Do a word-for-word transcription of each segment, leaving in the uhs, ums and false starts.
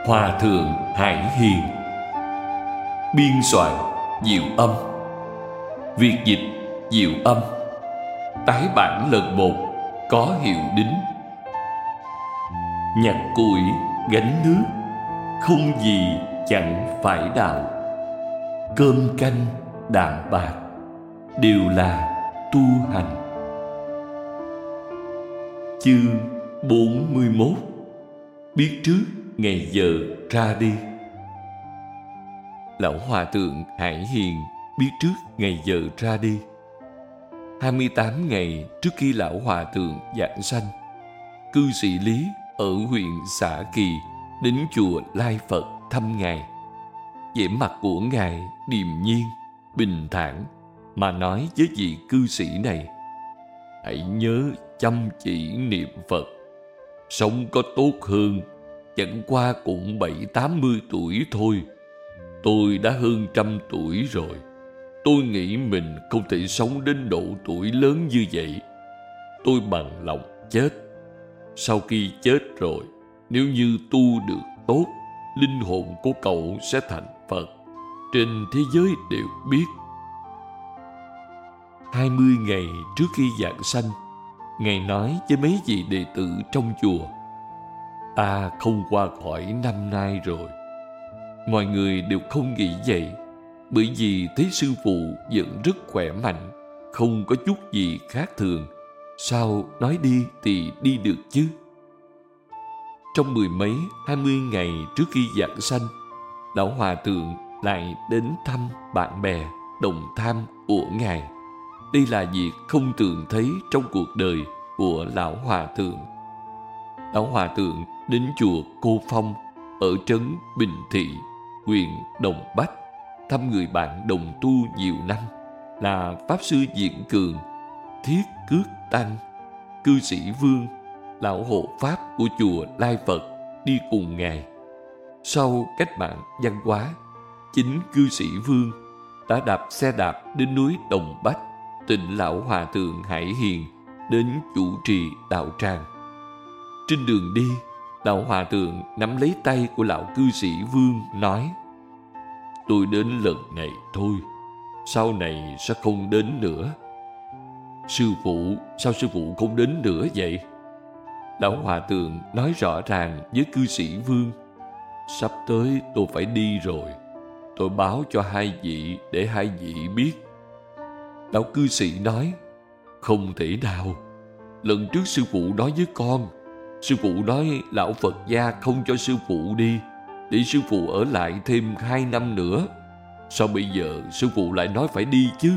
Hòa thượng Hải Hiền. Biên soạn Diệu Âm. Việt dịch Diệu Âm. Tái bản lần một có Hiệu Đính. Nhặt củi gánh nước, không gì chẳng phải đạo. Cơm canh đạm bạc đều là tu hành. Chương bốn mươi mốt. Biết trước ngày giờ ra đi. Lão Hòa thượng Hải Hiền biết trước ngày giờ ra đi. Hai mươi tám ngày trước khi Lão Hòa thượng giảng sanh, cư sĩ Lý ở huyện Xả Kỳ đến chùa Lai Phật thăm Ngài. Vẻ mặt của Ngài điềm nhiên, bình thản mà nói với vị cư sĩ này: hãy nhớ chăm chỉ niệm Phật. Sống có tốt hơn, chẳng qua cũng bảy tám mươi tuổi thôi. Tôi đã hơn trăm tuổi rồi. Tôi nghĩ mình không thể sống đến độ tuổi lớn như vậy. Tôi bằng lòng chết. Sau khi chết rồi, nếu như tu được tốt, linh hồn của cậu sẽ thành Phật. Trên thế giới đều biết. Hai mươi ngày trước khi giảng sanh, Ngài nói với mấy vị đệ tử trong chùa: ta không qua khỏi năm nay rồi. Mọi người đều không nghĩ vậy, bởi vì thấy sư phụ vẫn rất khỏe mạnh, không có chút gì khác thường. Sao nói đi thì đi được chứ? Trong mười mấy, hai mươi ngày trước khi giảng sanh, Lão Hòa thượng lại đến thăm bạn bè, đồng tham của Ngài. Đây là việc không thường thấy trong cuộc đời của Lão Hòa thượng. Lão Hòa thượng đến chùa Cô Phong ở trấn Bình Thị, huyện Đồng Bách, thăm người bạn đồng tu nhiều năm là Pháp Sư Diễn Cường, Thiết Cước Tăng, cư sĩ Vương, lão hộ pháp của chùa Lai Phật đi cùng Ngài. Sau cách mạng văn hóa, chính cư sĩ Vương đã đạp xe đạp đến núi Đồng Bách, tịnh Lão Hòa thượng Hải Hiền đến chủ trì đạo tràng. Trên đường đi, Lão Hòa thượng nắm lấy tay của lão cư sĩ Vương nói: tôi đến lần này thôi, sau này sẽ không đến nữa. Sư phụ, sao sư phụ không đến nữa vậy? Lão Hòa thượng nói rõ ràng với cư sĩ Vương: sắp tới tôi phải đi rồi. Tôi báo cho hai vị để hai vị biết. Lão cư sĩ nói: không thể nào. Lần trước sư phụ nói với con, sư phụ nói lão Phật gia không cho sư phụ đi, để sư phụ ở lại thêm hai năm nữa. Sao bây giờ sư phụ lại nói phải đi chứ?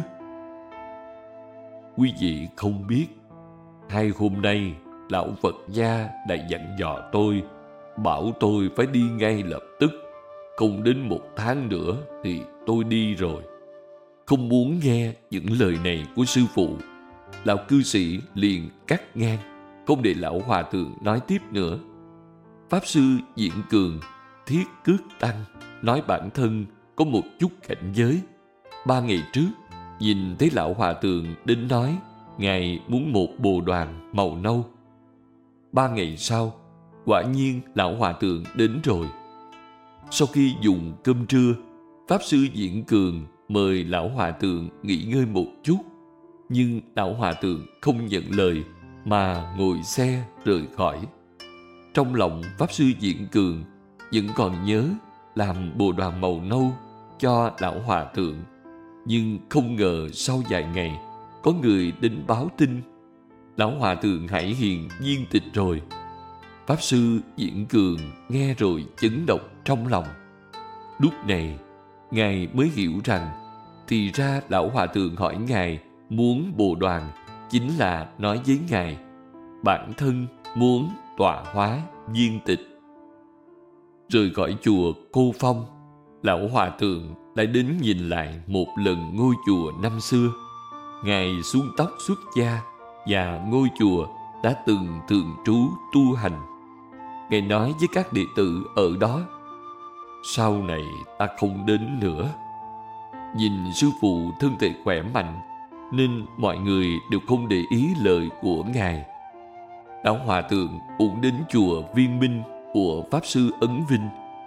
Quý vị không biết, hai hôm nay lão Phật gia đã dặn dò tôi, bảo tôi phải đi ngay lập tức. Không đến một tháng nữa thì tôi đi rồi. Không muốn nghe những lời này của sư phụ, lão cư sĩ liền cắt ngang, không để Lão Hòa thượng nói tiếp nữa. Pháp Sư Diễn Cường, Thiết Cước Tăng nói bản thân có một chút cảnh giới. Ba ngày trước, nhìn thấy Lão Hòa thượng đến nói Ngài muốn một bồ đoàn màu nâu. Ba ngày sau, quả nhiên Lão Hòa thượng đến rồi. Sau khi dùng cơm trưa, Pháp Sư Diễn Cường mời Lão Hòa thượng nghỉ ngơi một chút. Nhưng Lão Hòa thượng không nhận lời mà ngồi xe rời khỏi. Trong lòng Pháp Sư Diễn Cường vẫn còn nhớ làm bồ đoàn màu nâu cho Lão Hòa thượng. Nhưng không ngờ sau vài ngày có người đến báo tin Lão Hòa thượng Hải Hiền viên tịch rồi. Pháp Sư Diễn Cường nghe rồi chấn động trong lòng. Lúc này Ngài mới hiểu rằng thì ra Lão Hòa thượng hỏi Ngài muốn bồ đoàn chính là nói với Ngài bản thân muốn tọa hóa viên tịch. Rời khỏi chùa Cô Phong, Lão Hòa thượng lại đến nhìn lại một lần ngôi chùa năm xưa. Ngài xuống tóc xuất gia và ngôi chùa đã từng thường trú tu hành. Ngài nói với các đệ tử ở đó: sau này ta không đến nữa. Nhìn sư phụ thân thể khỏe mạnh nên mọi người đều không để ý lời của Ngài. Lão Hòa thượng cũng đến chùa Viên Minh của Pháp Sư Ấn Vinh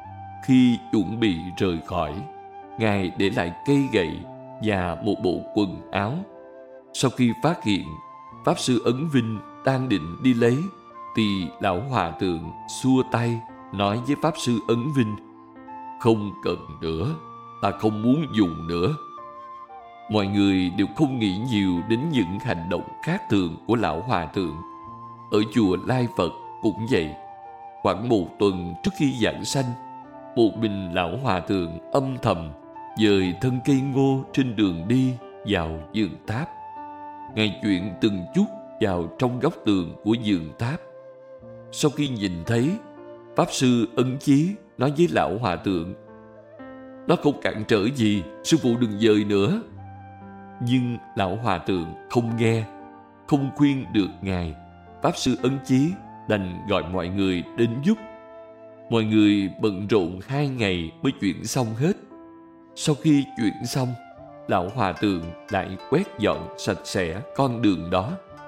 Khi chuẩn bị rời khỏi, Ngài để lại cây gậy và một bộ quần áo. Sau khi phát hiện Pháp Sư Ấn Vinh đang định đi lấy, thì Lão Hòa Thượng xua tay nói với Pháp Sư Ấn Vinh: "Không cần nữa, ta không muốn dùng nữa." Mọi người đều không nghĩ nhiều đến những hành động khác thường của Lão Hòa Thượng. Ở chùa Lai Phật cũng vậy. Khoảng một tuần trước khi giảng sanh, một mình Lão Hòa Thượng âm thầm dời thân cây ngô trên đường đi vào vườn tháp. Ngài chuyển từng chút vào trong góc tường của vườn tháp. Sau khi nhìn thấy, Pháp Sư Ấn Chí nói với Lão Hòa Thượng: "Nó không cản trở gì, sư phụ đừng dời nữa." Nhưng Lão Hòa Thượng không nghe, không khuyên được Ngài. Pháp Sư Ấn Chí đành gọi mọi người đến giúp. Mọi người bận rộn hai ngày mới chuyển xong hết. Sau khi chuyển xong, Lão Hòa Thượng lại quét dọn sạch sẽ con đường đó.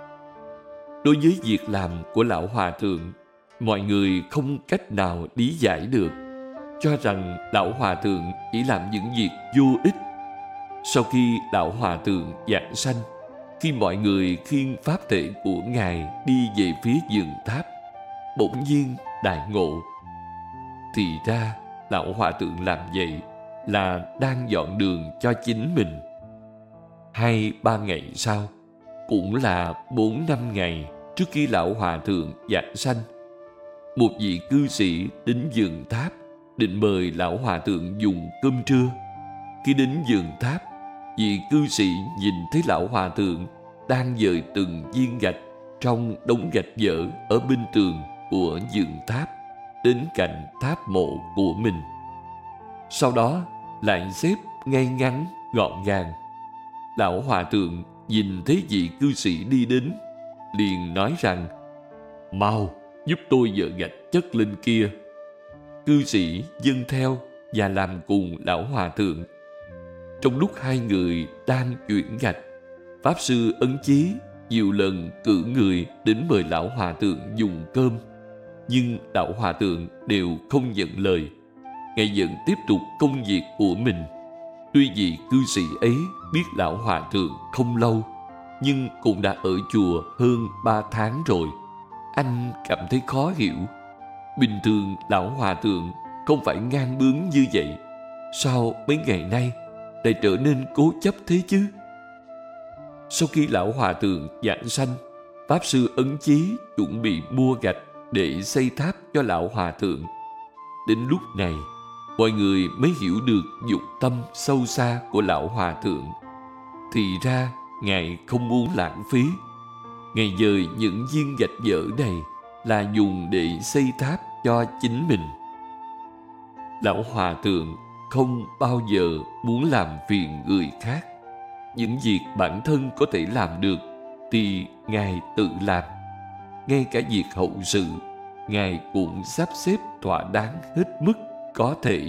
Đối với việc làm của Lão Hòa Thượng, mọi người không cách nào lý giải được, cho rằng Lão Hòa Thượng chỉ làm những việc vô ích. Sau khi Lão Hòa Thượng giảng sanh, khi mọi người khiêng pháp thể của Ngài đi về phía vườn tháp, bỗng nhiên đại ngộ. Thì ra Lão Hòa Thượng làm vậy là đang dọn đường cho chính mình. Hai ba ngày sau, cũng là bốn năm ngày trước khi Lão Hòa Thượng giảng sanh, một vị cư sĩ đến vườn tháp định mời Lão Hòa Thượng dùng cơm trưa. Khi đến vườn tháp, vị cư sĩ nhìn thấy Lão Hòa Thượng đang dời từng viên gạch trong đống gạch vỡ ở bên tường của vườn tháp đến cạnh tháp mộ của mình. Sau đó lại xếp ngay ngắn gọn gàng. Lão Hòa Thượng nhìn thấy vị cư sĩ đi đến, liền nói rằng: "Mau giúp tôi dỡ gạch chất lên kia." Cư sĩ dâng theo và làm cùng Lão Hòa Thượng. Trong lúc hai người đang chuyển gạch, Pháp Sư Ấn Chí nhiều lần cử người đến mời Lão Hòa Thượng dùng cơm, nhưng Lão Hòa Thượng đều không nhận lời. Ngài vẫn tiếp tục công việc của mình. Tuy vị cư sĩ ấy biết Lão Hòa Thượng không lâu, nhưng cũng đã ở chùa hơn ba tháng rồi. Anh cảm thấy khó hiểu. Bình thường Lão Hòa Thượng không phải ngang bướng như vậy, sao mấy ngày nay lại trở nên cố chấp thế chứ? Sau khi Lão Hòa Thượng giảng sanh, Pháp Sư Ấn Chí chuẩn bị mua gạch để xây tháp cho Lão Hòa Thượng. Đến lúc này, mọi người mới hiểu được dụng tâm sâu xa của Lão Hòa Thượng. Thì ra Ngài không muốn lãng phí. Ngài dời những viên gạch vỡ này là dùng để xây tháp cho chính mình. Lão Hòa Thượng không bao giờ muốn làm phiền người khác. Những việc bản thân có thể làm được thì Ngài tự làm. Ngay cả việc hậu sự, Ngài cũng sắp xếp thỏa đáng hết mức có thể.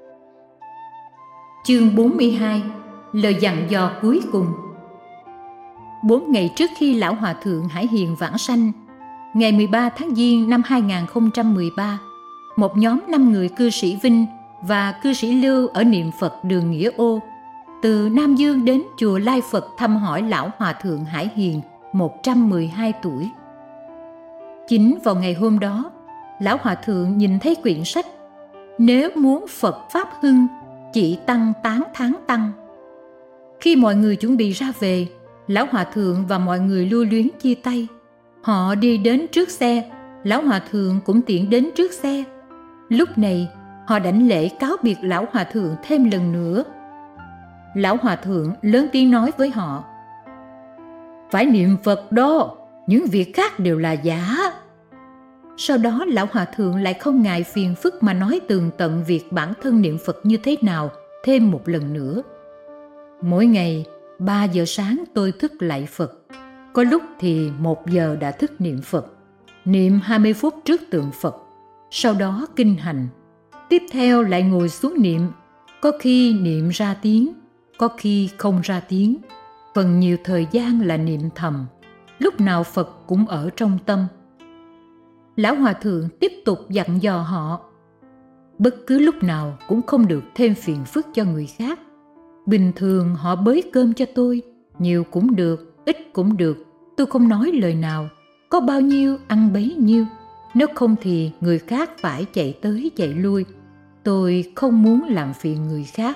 Chương bốn mươi hai. Lời dặn dò cuối cùng. Bốn ngày trước khi Lão Hòa Thượng Hải Hiền vãng sanh, ngày mười ba tháng Giêng năm hai nghìn không trăm mười ba, một nhóm năm người cư sĩ Vinh và cư sĩ Lưu ở niệm Phật đường Nghĩa Ô từ Nam Dương đến chùa Lai Phật thăm hỏi Lão Hòa Thượng Hải Hiền một trăm mười hai tuổi. Chính vào ngày hôm đó, Lão Hòa Thượng nhìn thấy quyển sách "Nếu muốn Phật Pháp hưng, chỉ tăng tán thán tăng." Khi mọi người chuẩn bị ra về, Lão Hòa Thượng và mọi người lưu luyến chia tay. Họ đi đến trước xe, Lão Hòa Thượng cũng tiện đến trước xe. Lúc này, họ đảnh lễ cáo biệt Lão Hòa Thượng thêm lần nữa. Lão Hòa Thượng lớn tiếng nói với họ: "Phải niệm Phật đó, những việc khác đều là giả." Sau đó Lão Hòa Thượng lại không ngại phiền phức mà nói tường tận việc bản thân niệm Phật như thế nào thêm một lần nữa. Mỗi ngày ba giờ sáng tôi thức lạy Phật, có lúc thì một giờ đã thức niệm Phật, niệm hai mươi phút trước tượng Phật, sau đó kinh hành. Tiếp theo lại ngồi xuống niệm, có khi niệm ra tiếng, có khi không ra tiếng. Phần nhiều thời gian là niệm thầm, lúc nào Phật cũng ở trong tâm. Lão Hòa Thượng tiếp tục dặn dò họ: bất cứ lúc nào cũng không được thêm phiền phức cho người khác. Bình thường họ bới cơm cho tôi, nhiều cũng được, ít cũng được, tôi không nói lời nào, có bao nhiêu ăn bấy nhiêu, nếu không thì người khác phải chạy tới chạy lui. Tôi không muốn làm phiền người khác.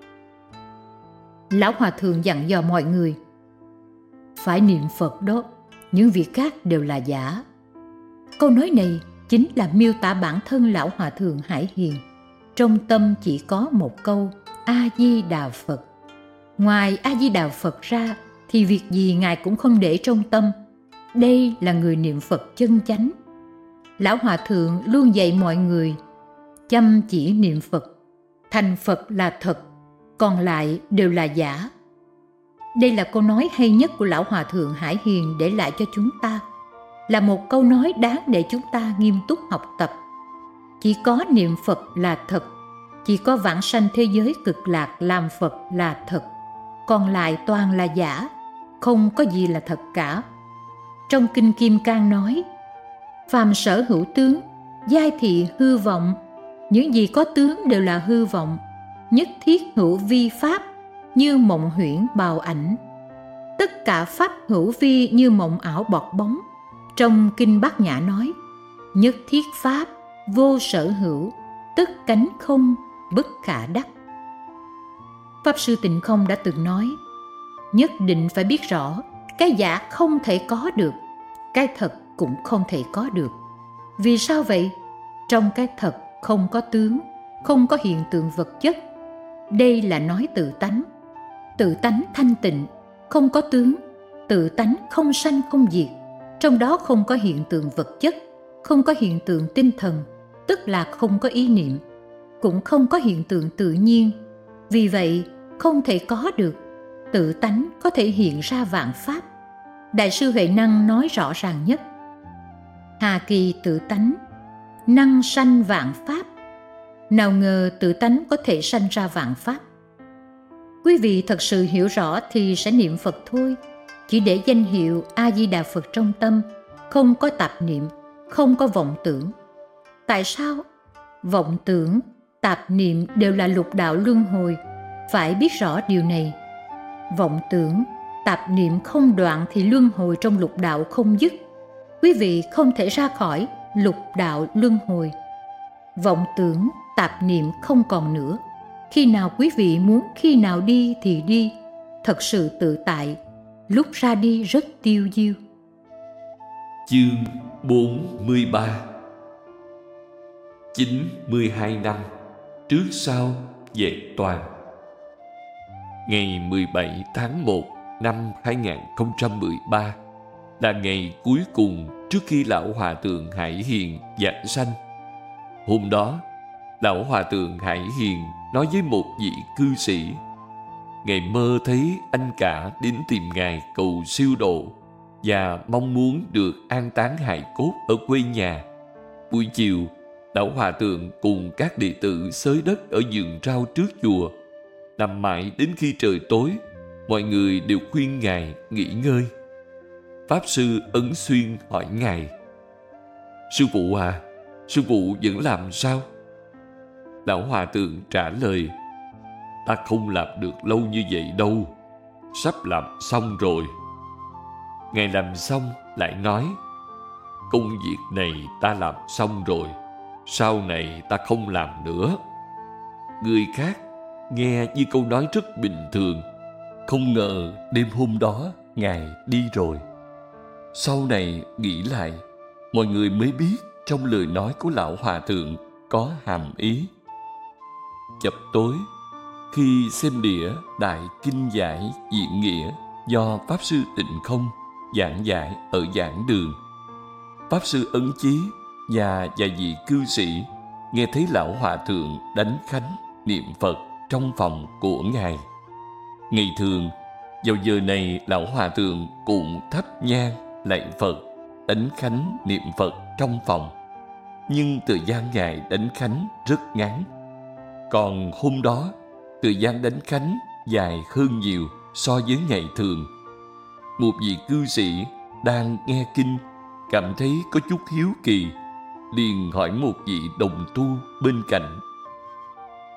Lão Hòa Thượng dặn dò mọi người: phải niệm Phật đó, những việc khác đều là giả. Câu nói này chính là miêu tả bản thân Lão Hòa Thượng Hải Hiền. Trong tâm chỉ có một câu A-di-đà Phật. Ngoài A-di-đà Phật ra thì việc gì Ngài cũng không để trong tâm. Đây là người niệm Phật chân chánh. Lão Hòa Thượng luôn dạy mọi người chăm chỉ niệm Phật. Thành Phật là thật, còn lại đều là giả. Đây là câu nói hay nhất của Lão Hòa Thượng Hải Hiền để lại cho chúng ta, là một câu nói đáng để chúng ta nghiêm túc học tập. Chỉ có niệm Phật là thật, chỉ có vãng sanh thế giới cực lạc làm Phật là thật, còn lại toàn là giả, không có gì là thật cả. Trong Kinh Kim Cang nói: phàm sở hữu tướng, giai thị hư vọng. Những gì có tướng đều là hư vọng, nhất thiết hữu vi pháp, như mộng huyễn bào ảnh. Tất cả pháp hữu vi như mộng ảo bọt bóng. Trong Kinh Bát Nhã nói: nhất thiết pháp, vô sở hữu, tức cánh không, bất khả đắc. Pháp Sư Tịnh Không đã từng nói: nhất định phải biết rõ, cái giả không thể có được, cái thật cũng không thể có được. Vì sao vậy? Trong cái thật không có tướng, không có hiện tượng vật chất. Đây là nói tự tánh. Tự tánh thanh tịnh, không có tướng. Tự tánh không sanh không diệt. Trong đó không có hiện tượng vật chất, không có hiện tượng tinh thần, tức là không có ý niệm, cũng không có hiện tượng tự nhiên. Vì vậy, không thể có được. Tự tánh có thể hiện ra vạn pháp. Đại sư Huệ Năng nói rõ ràng nhất: hà kỳ tự tánh, năng sanh vạn pháp. Nào ngờ tự tánh có thể sanh ra vạn pháp. Quý vị thật sự hiểu rõ thì sẽ niệm Phật thôi, chỉ để danh hiệu A-di-đà Phật trong tâm, không có tạp niệm, không có vọng tưởng. Tại sao? Vọng tưởng, tạp niệm đều là lục đạo luân hồi, phải biết rõ điều này. Vọng tưởng, tạp niệm không đoạn thì luân hồi trong lục đạo không dứt. Quý vị không thể ra khỏi lục đạo luân hồi. Vọng tưởng, tạp niệm không còn nữa. Khi nào quý vị muốn khi nào đi thì đi, thật sự tự tại, lúc ra đi rất tiêu diêu. Chương bốn mươi ba. chín mươi hai năm trước sau vẹn toàn. Ngày mười bảy tháng một năm hai nghìn không trăm mười ba là ngày cuối cùng trước khi Lão Hòa Thượng Hải Hiền giảng sanh. Hôm đó, Lão Hòa Thượng Hải Hiền nói với một vị cư sĩ: Ngài mơ thấy anh cả đến tìm Ngài cầu siêu độ và mong muốn được an táng hài cốt ở quê nhà. Buổi chiều, Lão Hòa Thượng cùng các đệ tử xới đất ở vườn rau trước chùa, nằm mãi đến khi trời tối. Mọi người đều khuyên Ngài nghỉ ngơi. Pháp Sư Ấn Xuyên hỏi Ngài: Sư phụ à, sư phụ vẫn làm sao? Lão Hòa Thượng trả lời: Ta không làm được lâu như vậy đâu, sắp làm xong rồi. Ngài làm xong lại nói: Công việc này ta làm xong rồi, sau này ta không làm nữa. Người khác nghe như câu nói rất bình thường, không ngờ đêm hôm đó Ngài đi rồi. Sau này nghĩ lại, mọi người mới biết trong lời nói của Lão Hòa Thượng có hàm ý. Chập tối, khi xem đĩa Đại Kinh Giải Diện Nghĩa do Pháp Sư Tịnh Không giảng giải ở giảng đường, Pháp Sư Ấn Chí và vài vị cư sĩ nghe thấy Lão Hòa Thượng đánh khánh niệm Phật trong phòng của Ngài. Ngày thường, vào giờ này Lão Hòa Thượng cũng thắp nhang lạy Phật, đánh khánh niệm Phật trong phòng. Nhưng thời gian Ngài đánh khánh rất ngắn. Còn hôm đó, thời gian đánh khánh dài hơn nhiều so với ngày thường. Một vị cư sĩ đang nghe kinh cảm thấy có chút hiếu kỳ, liền hỏi một vị đồng tu bên cạnh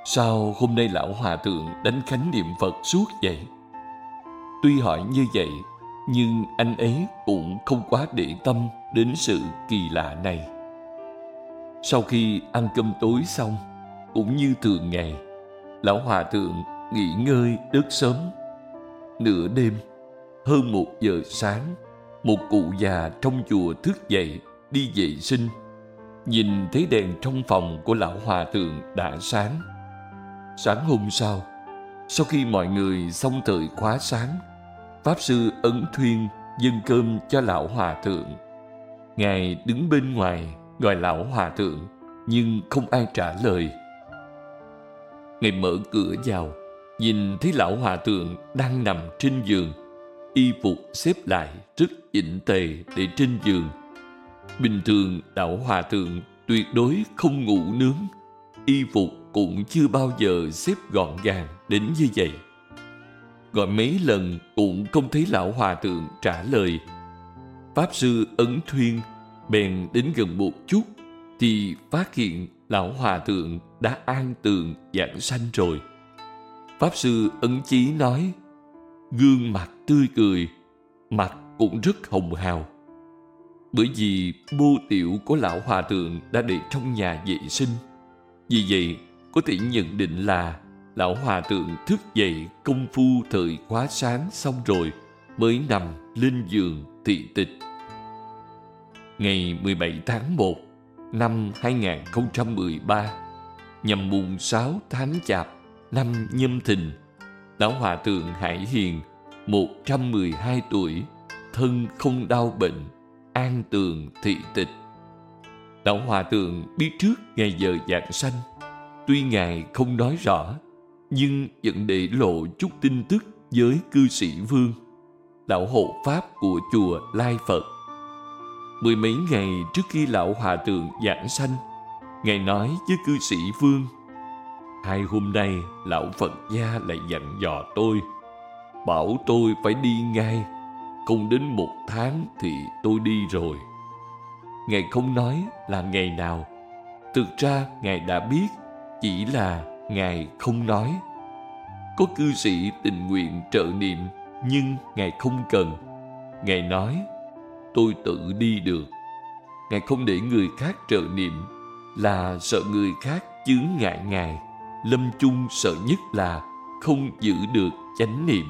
Sao hôm nay lão hòa thượng đánh khánh niệm Phật suốt vậy? Tuy hỏi như vậy, nhưng anh ấy cũng không quá để tâm đến sự kỳ lạ này. Sau khi ăn cơm tối xong, cũng như thường ngày, lão hòa thượng nghỉ ngơi rất sớm. Nửa đêm, hơn một giờ sáng, một cụ già trong chùa thức dậy đi vệ sinh. Nhìn thấy đèn trong phòng của lão hòa thượng đã sáng. Sáng hôm sau, sau khi mọi người xong thời khóa sáng, Pháp sư Ấn Thuyên dâng cơm cho lão hòa thượng. Ngài đứng bên ngoài gọi lão hòa thượng, nhưng không ai trả lời. Ngài mở cửa vào, nhìn thấy lão hòa thượng đang nằm trên giường, y phục xếp lại rất chỉnh tề để trên giường. Bình thường lão hòa thượng tuyệt đối không ngủ nướng, y phục cũng chưa bao giờ xếp gọn gàng đến như vậy. Gọi mấy lần cũng không thấy lão hòa thượng trả lời. Pháp sư Ấn Thuyên bèn đến gần một chút thì phát hiện lão hòa thượng đã an tường giảng sanh rồi. Pháp sư Ấn Chí nói, gương mặt tươi cười, mặt cũng rất hồng hào. Bởi vì bô tiểu của lão hòa thượng đã để trong nhà vệ sinh, vì vậy có thể nhận định là lão hòa thượng thức dậy công phu thời khóa sáng xong rồi mới nằm lên giường thị tịch. Ngày mười bảy tháng một năm hai nghìn không trăm mười ba, nhằm mùng sáu tháng Chạp năm Nhâm Thìn, lão hòa thượng Hải Hiền, một trăm mười hai tuổi, thân không đau bệnh, an tường thị tịch. Lão hòa thượng biết trước ngày giờ giảng sanh. Tuy ngài không nói rõ, nhưng vẫn để lộ chút tin tức với cư sĩ Vương, lão hộ pháp của chùa Lai Phật. Mười mấy ngày trước khi lão hòa thượng giảng sanh, ngài nói với cư sĩ Vương, hai hôm nay lão Phật gia lại dặn dò tôi, bảo tôi phải đi ngay, không đến một tháng thì tôi đi rồi. Ngài không nói là ngày nào. Thực ra ngài đã biết, chỉ là ngài không nói. Có cư sĩ tình nguyện trợ niệm, nhưng ngài không cần. Ngài nói, tôi tự đi được. Ngài không để người khác trợ niệm là sợ người khác chướng ngại ngài. Lâm chung sợ nhất là không giữ được chánh niệm.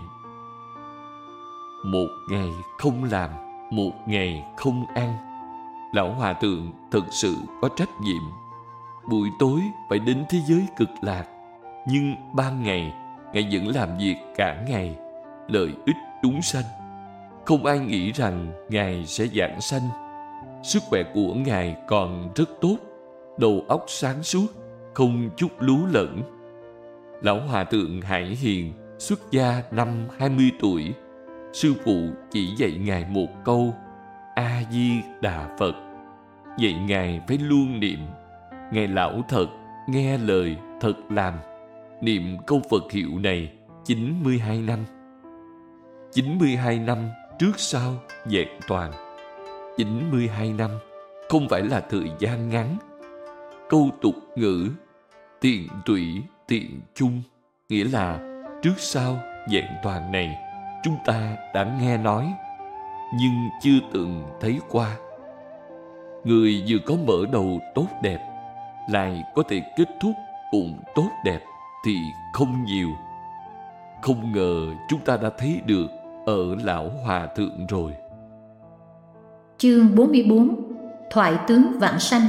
Một ngày không làm, một ngày không ăn. Lão hòa thượng thật sự có trách nhiệm. Buổi tối phải đến thế giới cực lạc, nhưng ban ngày ngài vẫn làm việc cả ngày, lợi ích chúng sanh. Không ai nghĩ rằng ngài sẽ giảng sanh. Sức khỏe của ngài còn rất tốt, đầu óc sáng suốt, không chút lú lẫn. Lão hòa thượng Hải Hiền xuất gia năm hai mươi tuổi. Sư phụ chỉ dạy ngài một câu A Di Đà Phật, dạy ngài phải luôn niệm. Ngài lão thật, nghe lời thật làm. Niệm câu Phật hiệu này chín mươi hai năm. chín mươi hai năm trước sau vẹn toàn. chín mươi hai năm không phải là thời gian ngắn. Câu tục ngữ tiện tụy tiện chung, nghĩa là trước sau vẹn toàn này chúng ta đã nghe nói, nhưng chưa từng thấy qua. Người vừa có mở đầu tốt đẹp, lại có thể kết thúc cũng tốt đẹp thì không nhiều. Không ngờ chúng ta đã thấy được ở lão hòa thượng rồi. Chương bốn mươi bốn. Thoại tướng vãng sanh.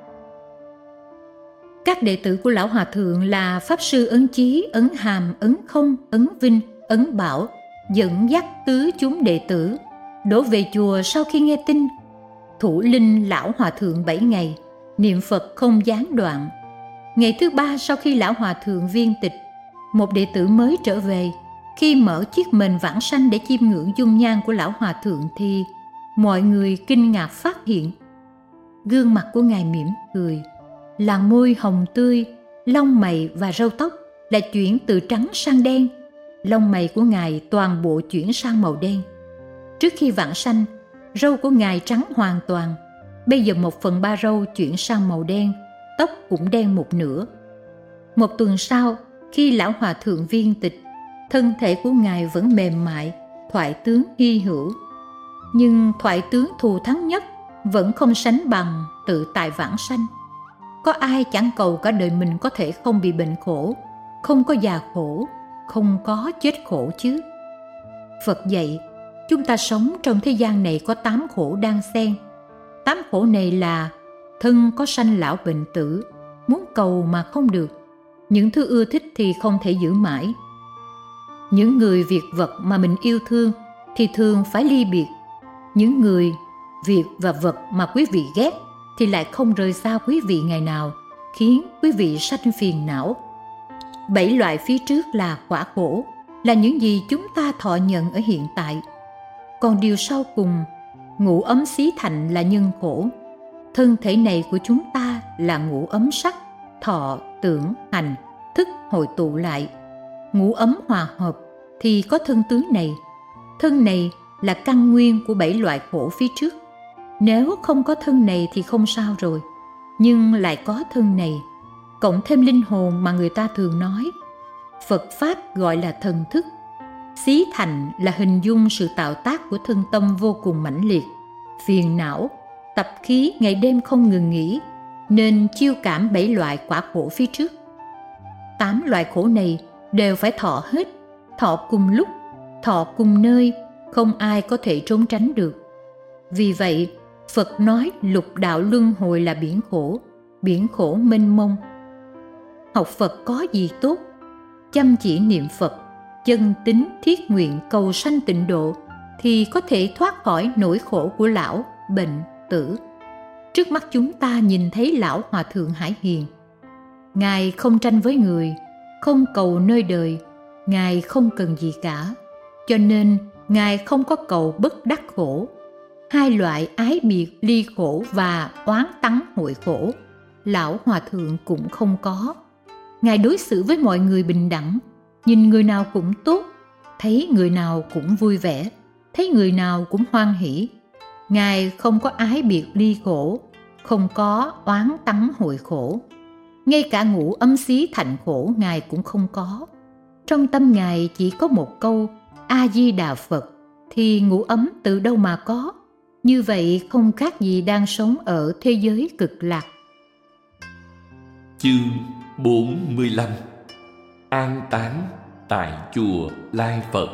Các đệ tử của lão hòa thượng là Pháp sư Ấn Chí, Ấn Hàm, Ấn Không, Ấn Vinh, Ấn Bảo dẫn dắt tứ chúng đệ tử đổ về chùa sau khi nghe tin. Thủ linh lão hòa thượng bảy ngày, niệm Phật không gián đoạn. Ngày thứ ba sau khi lão hòa thượng viên tịch, một đệ tử mới trở về. Khi mở chiếc mền vãng sanh để chiêm ngưỡng dung nhan của lão hòa thượng thì mọi người kinh ngạc phát hiện gương mặt của ngài mỉm cười, làn môi hồng tươi, lông mày và râu tóc lại chuyển từ trắng sang đen. Lông mày của ngài toàn bộ chuyển sang màu đen. Trước khi vãng sanh, râu của ngài trắng hoàn toàn. Bây giờ một phần ba râu chuyển sang màu đen, tóc cũng đen một nửa. Một tuần sau, khi lão hòa thượng viên tịch, thân thể của ngài vẫn mềm mại, thoại tướng hy hữu. Nhưng thoại tướng thù thắng nhất vẫn không sánh bằng tự tại vãng sanh. Có ai chẳng cầu cả đời mình có thể không bị bệnh khổ, không có già khổ, không có chết khổ chứ? Phật dạy, chúng ta sống trong thế gian này có tám khổ đang xen. Tám khổ này là thân có sanh lão bệnh tử, muốn cầu mà không được. Những thứ ưa thích thì không thể giữ mãi. Những người việc vật mà mình yêu thương thì thường phải ly biệt. Những người, việc và vật mà quý vị ghét thì lại không rời xa quý vị ngày nào, khiến quý vị sanh phiền não. Bảy loại phía trước là quả khổ, là những gì chúng ta thọ nhận ở hiện tại. Còn điều sau cùng, ngũ ấm xí thành là nhân khổ. Thân thể này của chúng ta là ngũ ấm sắc, thọ, tưởng, hành, thức hội tụ lại. Ngũ ấm hòa hợp thì có thân tướng này. Thân này là căn nguyên của bảy loại khổ phía trước. Nếu không có thân này thì không sao rồi, nhưng lại có thân này, cộng thêm linh hồn mà người ta thường nói. Phật Pháp gọi là thần thức. Xí thành là hình dung sự tạo tác của thân tâm vô cùng mãnh liệt, phiền não, tập khí ngày đêm không ngừng nghỉ, nên chiêu cảm bảy loại quả khổ phía trước. Tám loại khổ này đều phải thọ hết, thọ cùng lúc, thọ cùng nơi, không ai có thể trốn tránh được. Vì vậy, Phật nói lục đạo luân hồi là biển khổ, biển khổ mênh mông. Học Phật có gì tốt? Chăm chỉ niệm Phật, chân tín thiết nguyện cầu sanh tịnh độ thì có thể thoát khỏi nỗi khổ của lão, bệnh, tử. Trước mắt chúng ta nhìn thấy lão Hòa Thượng Hải Hiền. Ngài không tranh với người, không cầu nơi đời, Ngài không cần gì cả, cho nên Ngài không có cầu bất đắc khổ. Hai loại ái biệt ly khổ và oán tắng hội khổ, lão Hòa Thượng cũng không có. Ngài đối xử với mọi người bình đẳng, nhìn người nào cũng tốt, thấy người nào cũng vui vẻ, thấy người nào cũng hoan hỷ. Ngài không có ái biệt ly khổ, không có oán tắng hội khổ. Ngay cả ngũ ấm xí thành khổ Ngài cũng không có. Trong tâm Ngài chỉ có một câu A-di-đà Phật, thì ngũ ấm từ đâu mà có? Như vậy không khác gì đang sống ở thế giới cực lạc. Chương bốn mươi lăm. An táng tại chùa Lai Phật.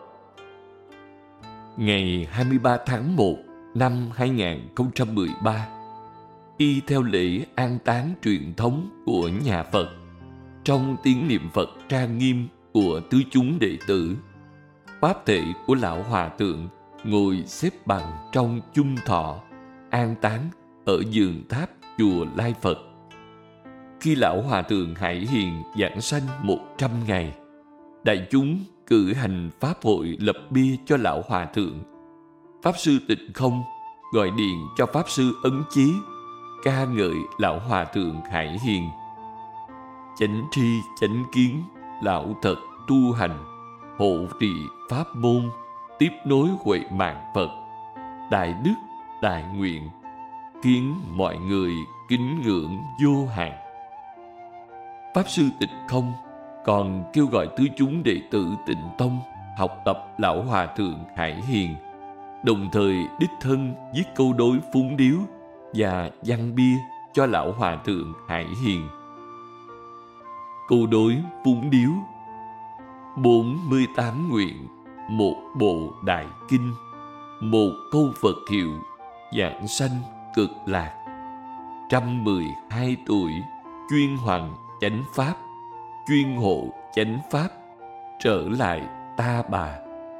Ngày hai mươi ba tháng một năm hai nghìn không trăm mười ba, y theo lễ an táng truyền thống của nhà Phật, trong tiếng niệm Phật trang nghiêm của tứ chúng đệ tử, pháp thể của lão Hòa Thượng ngồi xếp bằng trong chung thọ, an táng ở giường tháp chùa Lai Phật. Khi lão Hòa Thượng Hải Hiền giảng sanh một trăm ngày, đại chúng cử hành pháp hội lập bia cho lão Hòa Thượng. Pháp sư Tịnh Không gọi điện cho Pháp sư Ấn Chí, ca ngợi lão Hòa Thượng Hải Hiền. Chánh tri chánh kiến, lão thật tu hành, hộ trì pháp môn, tiếp nối huệ mạng Phật, đại đức đại nguyện, khiến mọi người kính ngưỡng vô hạn. Pháp sư Tịnh Không còn kêu gọi tứ chúng đệ tử Tịnh Tông học tập lão Hòa Thượng Hải Hiền, đồng thời đích thân viết câu đối phúng điếu và văn bia cho lão Hòa Thượng Hải Hiền. Câu đối phúng điếu: bốn mươi tám nguyện, một bộ đại kinh, một câu Phật hiệu, giảng sanh cực lạc. Trăm mười hai tuổi, chuyên hoằng chánh pháp, chuyên hộ chánh pháp, trở lại Ta Bà.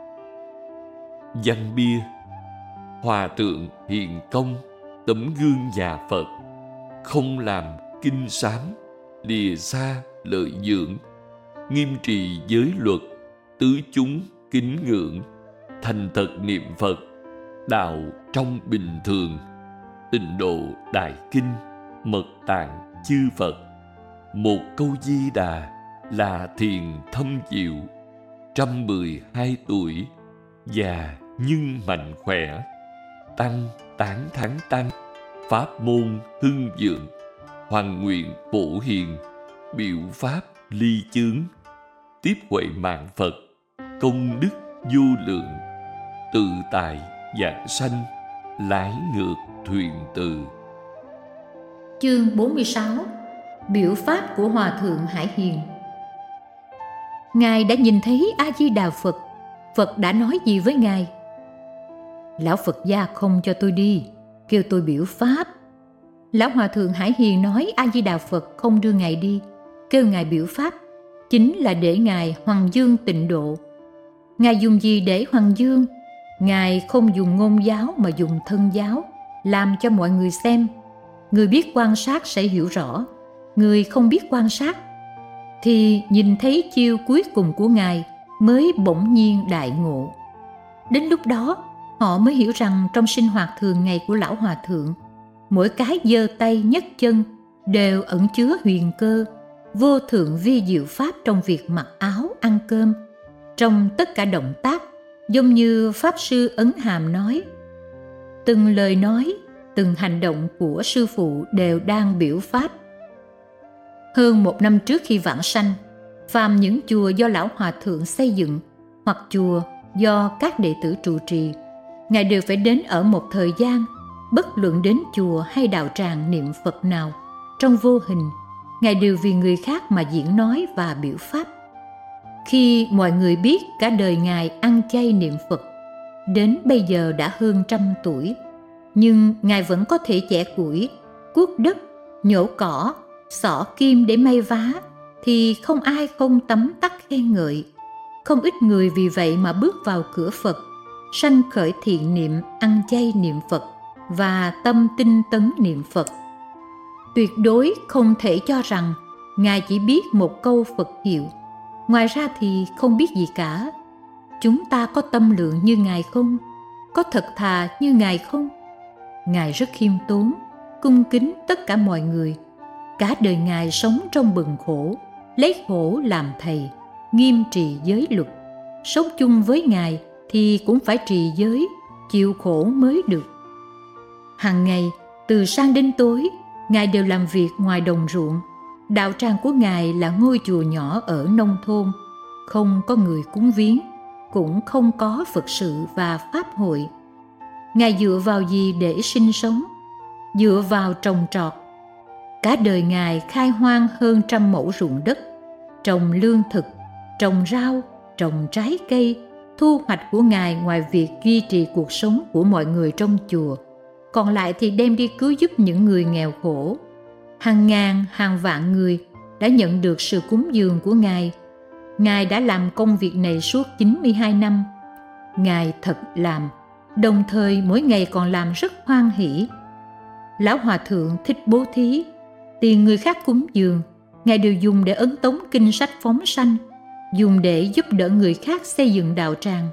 Văn bia: Hòa Thượng Hiền Công, tấm gương nhà Phật, không làm kinh sám, lìa xa lợi dưỡng, nghiêm trì giới luật, tứ chúng kính ngưỡng, thành thật niệm Phật, đạo trong bình thường, tịnh độ đại kinh, mật tạng chư Phật. Một câu Di Đà là thiền thâm diệu. Trăm mười hai tuổi, già nhưng mạnh khỏe, tăng tán thắng tăng, pháp môn hưng vượng, hoàn nguyện phổ hiền, biểu pháp ly chướng, tiếp huệ mạng Phật, công đức vô lượng, tự tại vãng sanh, lái ngược thuyền từ. Chương bốn mươi sáu. Biểu pháp của Hòa Thượng Hải Hiền. Ngài đã nhìn thấy A-di-đà Phật. Phật đã nói gì với Ngài? Lão Phật gia không cho tôi đi, kêu tôi biểu pháp. Lão Hòa Thượng Hải Hiền nói A-di-đà Phật không đưa Ngài đi, kêu Ngài biểu pháp, chính là để Ngài hoằng dương tịnh độ. Ngài dùng gì để hoằng dương? Ngài không dùng ngôn giáo mà dùng thân giáo, làm cho mọi người xem. Người biết quan sát sẽ hiểu rõ, người không biết quan sát thì nhìn thấy chiêu cuối cùng của Ngài mới bỗng nhiên đại ngộ. Đến lúc đó họ mới hiểu rằng trong sinh hoạt thường ngày của Lão Hòa Thượng, mỗi cái giơ tay nhấc chân đều ẩn chứa huyền cơ, vô thượng vi diệu pháp trong việc mặc áo, ăn cơm, trong tất cả động tác, giống như Pháp Sư Ấn Hàm nói. Từng lời nói, từng hành động của sư phụ đều đang biểu pháp. Hơn một năm trước khi vãng sanh, phàm những chùa do Lão Hòa Thượng xây dựng hoặc chùa do các đệ tử trụ trì, Ngài đều phải đến ở một thời gian, bất luận đến chùa hay đạo tràng niệm Phật nào, trong vô hình, Ngài đều vì người khác mà diễn nói và biểu pháp. Khi mọi người biết cả đời Ngài ăn chay niệm Phật, đến bây giờ đã hơn trăm tuổi, nhưng Ngài vẫn có thể chẻ củi, cuốc đất, nhổ cỏ, xỏ kim để may vá, thì không ai không tấm tắc khen ngợi. Không ít người vì vậy mà bước vào cửa Phật, sanh khởi thiện niệm ăn chay niệm Phật và tâm tinh tấn niệm Phật. Tuyệt đối không thể cho rằng Ngài chỉ biết một câu Phật hiệu, ngoài ra thì không biết gì cả. Chúng ta có tâm lượng như Ngài không? Có thật thà như Ngài không? Ngài rất khiêm tốn, cung kính tất cả mọi người. Cả đời Ngài sống trong bần khổ, lấy khổ làm thầy, nghiêm trì giới luật. Sống chung với Ngài thì cũng phải trì giới, chịu khổ mới được. Hàng ngày, từ sáng đến tối, Ngài đều làm việc ngoài đồng ruộng. Đạo tràng của Ngài là ngôi chùa nhỏ ở nông thôn, không có người cúng viếng, cũng không có Phật sự và Pháp hội. Ngài dựa vào gì để sinh sống? Dựa vào trồng trọt. Cả đời Ngài khai hoang hơn trăm mẫu ruộng đất, trồng lương thực, trồng rau, trồng trái cây. Thu hoạch của Ngài ngoài việc duy trì cuộc sống của mọi người trong chùa, còn lại thì đem đi cứu giúp những người nghèo khổ. Hàng ngàn, hàng vạn người đã nhận được sự cúng dường của Ngài. Ngài đã làm công việc này suốt chín mươi hai năm. Ngài thật làm, đồng thời mỗi ngày còn làm rất hoan hỷ. Lão Hòa Thượng thích bố thí, tiền người khác cúng dường, Ngài đều dùng để ấn tống kinh sách phóng sanh, dùng để giúp đỡ người khác xây dựng đạo tràng.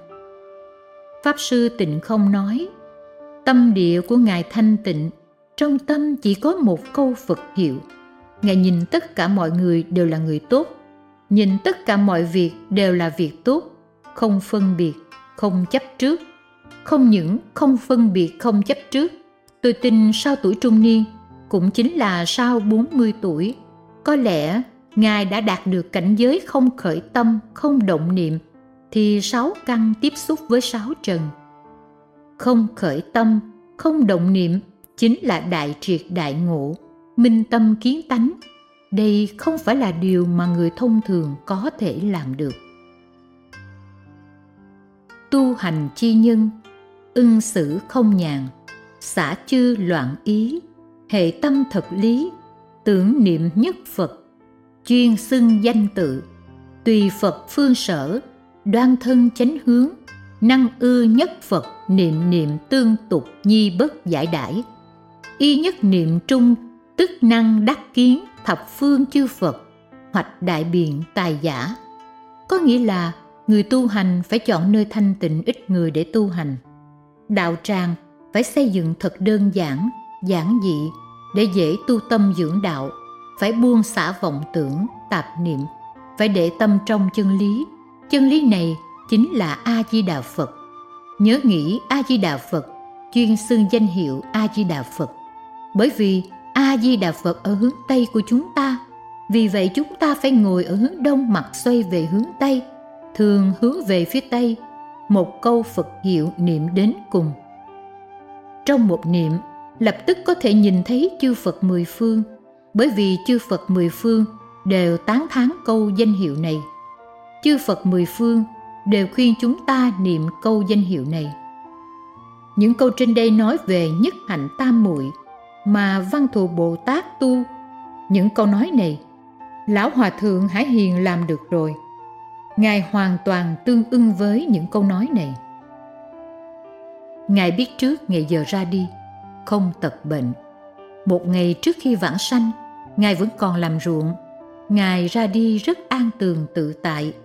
Pháp Sư Tịnh Không nói, tâm địa của Ngài thanh tịnh, trong tâm chỉ có một câu Phật hiệu. Ngài nhìn tất cả mọi người đều là người tốt, nhìn tất cả mọi việc đều là việc tốt, không phân biệt, không chấp trước. Không những không phân biệt, không chấp trước, tôi tin sau tuổi trung niên, cũng chính là sau bốn mươi tuổi, có lẽ Ngài đã đạt được cảnh giới không khởi tâm, không động niệm, thì sáu căn tiếp xúc với sáu trần. Không khởi tâm, không động niệm chính là đại triệt đại ngộ, minh tâm kiến tánh. Đây không phải là điều mà người thông thường có thể làm được. Tu hành chi nhân, ưng xử không nhàn, xả chư loạn ý, hệ tâm thật lý, tưởng niệm nhất Phật, chuyên xưng danh tự, tùy Phật phương sở, đoan thân chánh hướng, năng ư nhất Phật, niệm niệm tương tục nhi bất giải đãi. Y nhất niệm trung, tức năng đắc kiến thập phương chư Phật, hoạch đại biện tài giả. Có nghĩa là người tu hành phải chọn nơi thanh tịnh ít người để tu hành. Đạo tràng phải xây dựng thật đơn giản, giản dị để dễ tu tâm dưỡng đạo. Phải buông xả vọng tưởng, tạp niệm, phải để tâm trong chân lý. Chân lý này chính là A-di-đà Phật. Nhớ nghĩ A-di-đà Phật, chuyên xưng danh hiệu A-di-đà Phật. Bởi vì A-di-đà Phật ở hướng Tây của chúng ta, Vì vậy chúng ta phải ngồi ở hướng đông, mặt xoay về hướng tây, thường hướng về phía tây, một câu Phật hiệu niệm đến cùng. Trong một niệm, lập tức có thể nhìn thấy chư Phật mười phương, bởi vì chư Phật mười phương đều tán thán câu danh hiệu này. Chư Phật mười phương đều khuyên chúng ta niệm câu danh hiệu này. Những câu trên đây nói về nhất hạnh tam muội mà Văn Thù Bồ Tát tu. Những câu nói này, Lão Hòa Thượng Hải Hiền làm được rồi. Ngài hoàn toàn tương ưng với những câu nói này. Ngài biết trước ngày giờ ra đi, không tật bệnh. Một ngày trước khi vãng sanh, Ngài vẫn còn làm ruộng. Ngài ra đi rất an tường tự tại.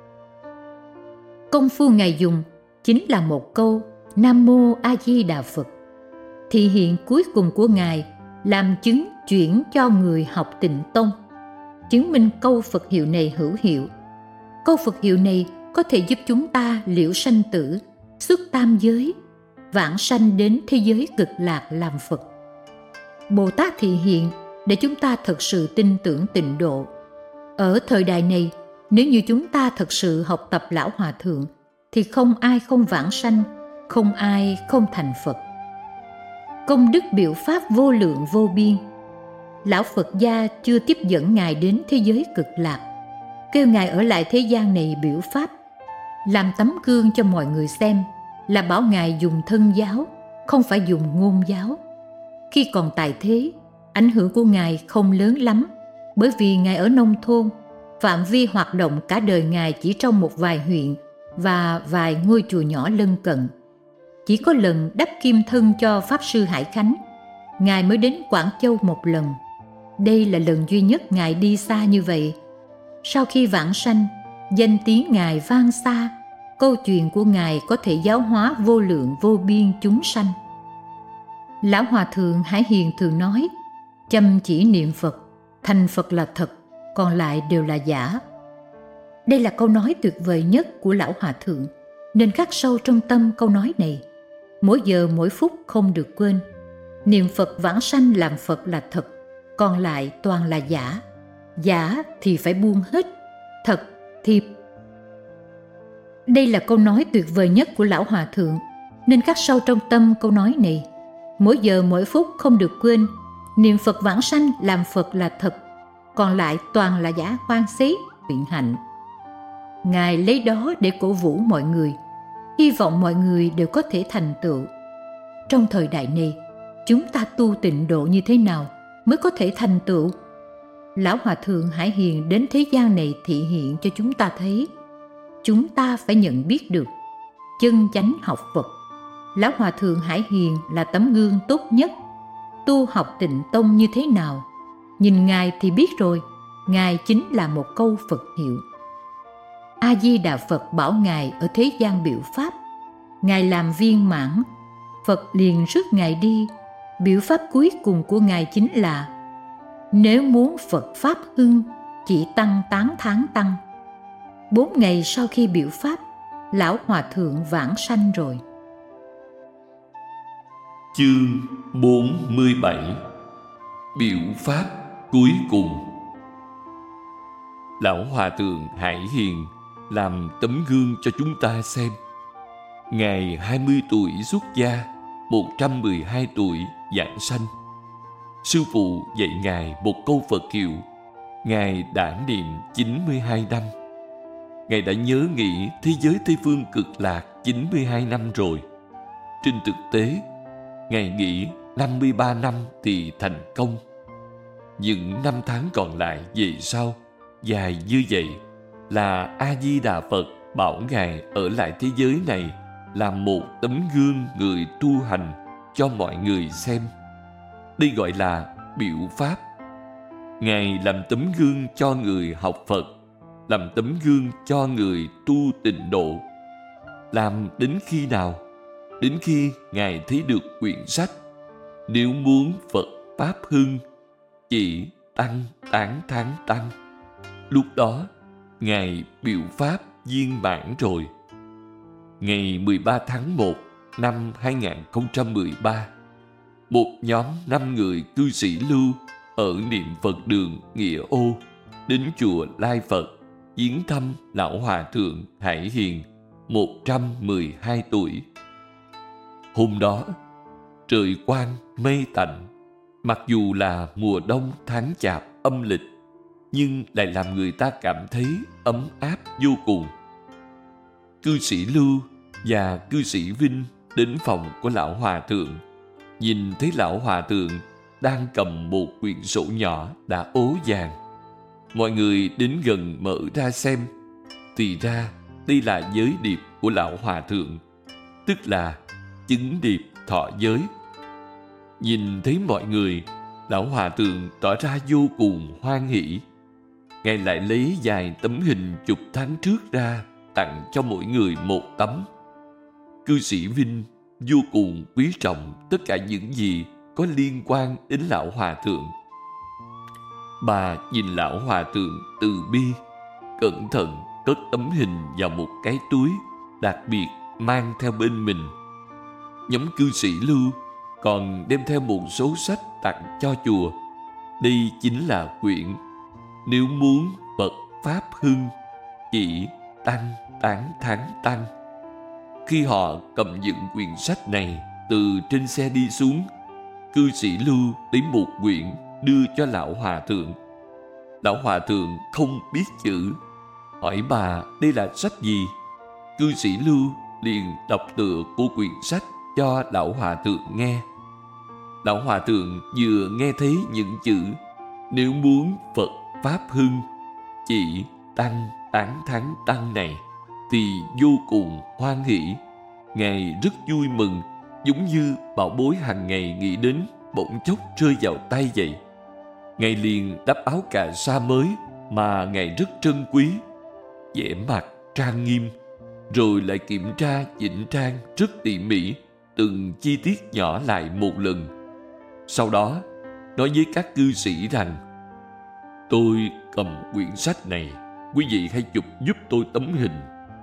Công phu Ngài dùng chính là một câu Nam Mô A Di Đà Phật. Thị hiện cuối cùng của Ngài làm chứng chuyển cho người học Tịnh Tông, chứng minh câu Phật hiệu này hữu hiệu. Câu Phật hiệu này có thể giúp chúng ta liễu sanh tử, xuất tam giới, vãng sanh đến thế giới cực lạc làm Phật. Bồ Tát thị hiện để chúng ta thật sự tin tưởng tịnh độ. Ở thời đại này, nếu như chúng ta thật sự học tập Lão Hòa Thượng, thì không ai không vãng sanh, không ai không thành Phật. Công đức biểu pháp vô lượng vô biên. Lão Phật gia chưa tiếp dẫn Ngài đến thế giới cực lạc, kêu Ngài ở lại thế gian này biểu pháp, làm tấm gương cho mọi người xem, là bảo Ngài dùng thân giáo, không phải dùng ngôn giáo. Khi còn tại thế, ảnh hưởng của Ngài không lớn lắm, bởi vì Ngài ở nông thôn, phạm vi hoạt động cả đời Ngài chỉ trong một vài huyện và vài ngôi chùa nhỏ lân cận. Chỉ có lần đắp kim thân cho Pháp Sư Hải Khánh, Ngài mới đến Quảng Châu một lần. Đây là lần duy nhất Ngài đi xa như vậy. Sau khi vãng sanh, danh tiếng Ngài vang xa, câu chuyện của Ngài có thể giáo hóa vô lượng vô biên chúng sanh. Lão Hòa Thượng Hải Hiền thường nói, chăm chỉ niệm Phật, thành Phật là thật, còn lại đều là giả. Đây là câu nói tuyệt vời nhất của Lão Hòa Thượng, nên khắc sâu trong tâm câu nói này. Mỗi giờ mỗi phút không được quên, niệm Phật vãng sanh làm Phật là thật, còn lại toàn là giả. Giả thì phải buông hết, thật thì... Đây là câu nói tuyệt vời nhất của Lão Hòa Thượng, nên khắc sâu trong tâm câu nói này. Mỗi giờ mỗi phút không được quên, niệm Phật vãng sanh làm Phật là thật, còn lại toàn là giả hoang xí, biện hạnh. Ngài lấy đó để cổ vũ mọi người, hy vọng mọi người đều có thể thành tựu. Trong thời đại này, chúng ta tu tịnh độ như thế nào mới có thể thành tựu? Lão Hòa Thượng Hải Hiền đến thế gian này thị hiện cho chúng ta thấy. Chúng ta phải nhận biết được chân chánh học Phật. Lão Hòa Thượng Hải Hiền là tấm gương tốt nhất. Tu học Tịnh Tông như thế nào? Nhìn Ngài thì biết rồi, Ngài chính là một câu Phật hiệu. A Di Đà Phật bảo Ngài ở thế gian biểu pháp. Ngài làm viên mãn, Phật liền rước Ngài đi. Biểu pháp cuối cùng của Ngài chính là: nếu muốn Phật Pháp hưng, chỉ tăng tán thán tăng. Bốn ngày sau khi biểu pháp, Lão Hòa Thượng vãng sanh rồi. Chương bốn mươi bảy. Biểu pháp cuối cùng. Lão Hòa Thượng Hải Hiền làm tấm gương cho chúng ta xem. Ngài hai mươi tuổi xuất gia, một trăm mười hai tuổi giảng sanh. Sư phụ dạy Ngài một câu Phật hiệu, Ngài đã niệm chín mươi hai năm. Ngài đã nhớ nghĩ thế giới Tây Phương cực lạc chín mươi hai năm rồi. Trên thực tế, Ngài nghĩ năm mươi ba năm thì thành công. Những năm tháng còn lại về sau, dài như vậy, là A-di-đà Phật bảo Ngài ở lại thế giới này làm một tấm gương người tu hành cho mọi người xem. Đây gọi là biểu pháp. Ngài làm tấm gương cho người học Phật, làm tấm gương cho người tu tịnh độ. Làm đến khi nào? Đến khi Ngài thấy được quyển sách Nếu muốn Phật Pháp hưng, chỉ tăng tán thán tăng. Lúc đó, Ngài biểu pháp viên mãn rồi. Ngày mười ba tháng một năm hai nghìn không trăm mười ba, một nhóm năm người cư sĩ lưu ở Niệm Phật đường Nghĩa Ô đến chùa Lai Phật viếng thăm Lão Hòa Thượng Hải Hiền, một trăm mười hai tuổi. Hôm đó, trời quang mây tạnh, mặc dù là mùa đông tháng Chạp âm lịch, nhưng lại làm người ta cảm thấy ấm áp vô cùng. Cư sĩ Lưu và cư sĩ Vinh đến phòng của Lão Hòa Thượng, nhìn thấy Lão Hòa Thượng đang cầm một quyển sổ nhỏ đã ố vàng. Mọi người đến gần mở ra xem, thì ra đây là giới điệp của Lão Hòa Thượng, tức là chứng điệp thọ giới. Nhìn thấy mọi người, Lão Hòa Thượng tỏ ra vô cùng hoan hỷ. Ngài lại lấy vài tấm hình chụp tháng trước ra tặng cho mỗi người một tấm. Cư sĩ Vinh vô cùng quý trọng tất cả những gì có liên quan đến Lão Hòa Thượng. Bà nhìn Lão Hòa Thượng từ bi, cẩn thận cất tấm hình vào một cái túi đặc biệt mang theo bên mình. Nhóm cư sĩ Lưu còn đem theo một số sách tặng cho chùa. Đây chính là quyển Nếu Muốn Phật Pháp Hưng, Chỉ Tăng Tán Thán Tăng. Khi họ cầm những quyển sách này từ trên xe đi xuống, cư sĩ Lưu lấy một quyển đưa cho Lão Hòa Thượng. Lão Hòa Thượng không biết chữ, hỏi bà đây là sách gì. Cư sĩ Lưu liền đọc tựa của quyển sách cho Lão Hòa Thượng nghe. Lão Hòa Thượng vừa nghe thấy những chữ Nếu Muốn Phật Pháp Hưng, Chỉ Tăng Tán Thán Tăng này thì vô cùng hoan hỷ. Ngài rất vui mừng, giống như bảo bối hàng ngày nghĩ đến bỗng chốc rơi vào tay vậy. Ngài liền đắp áo cà sa mới mà Ngài rất trân quý, vẻ mặt trang nghiêm, rồi lại kiểm tra chỉnh trang rất tỉ mỉ từng chi tiết nhỏ lại một lần. Sau đó nói với các cư sĩ rằng: tôi cầm quyển sách này, quý vị hãy chụp giúp tôi tấm hình.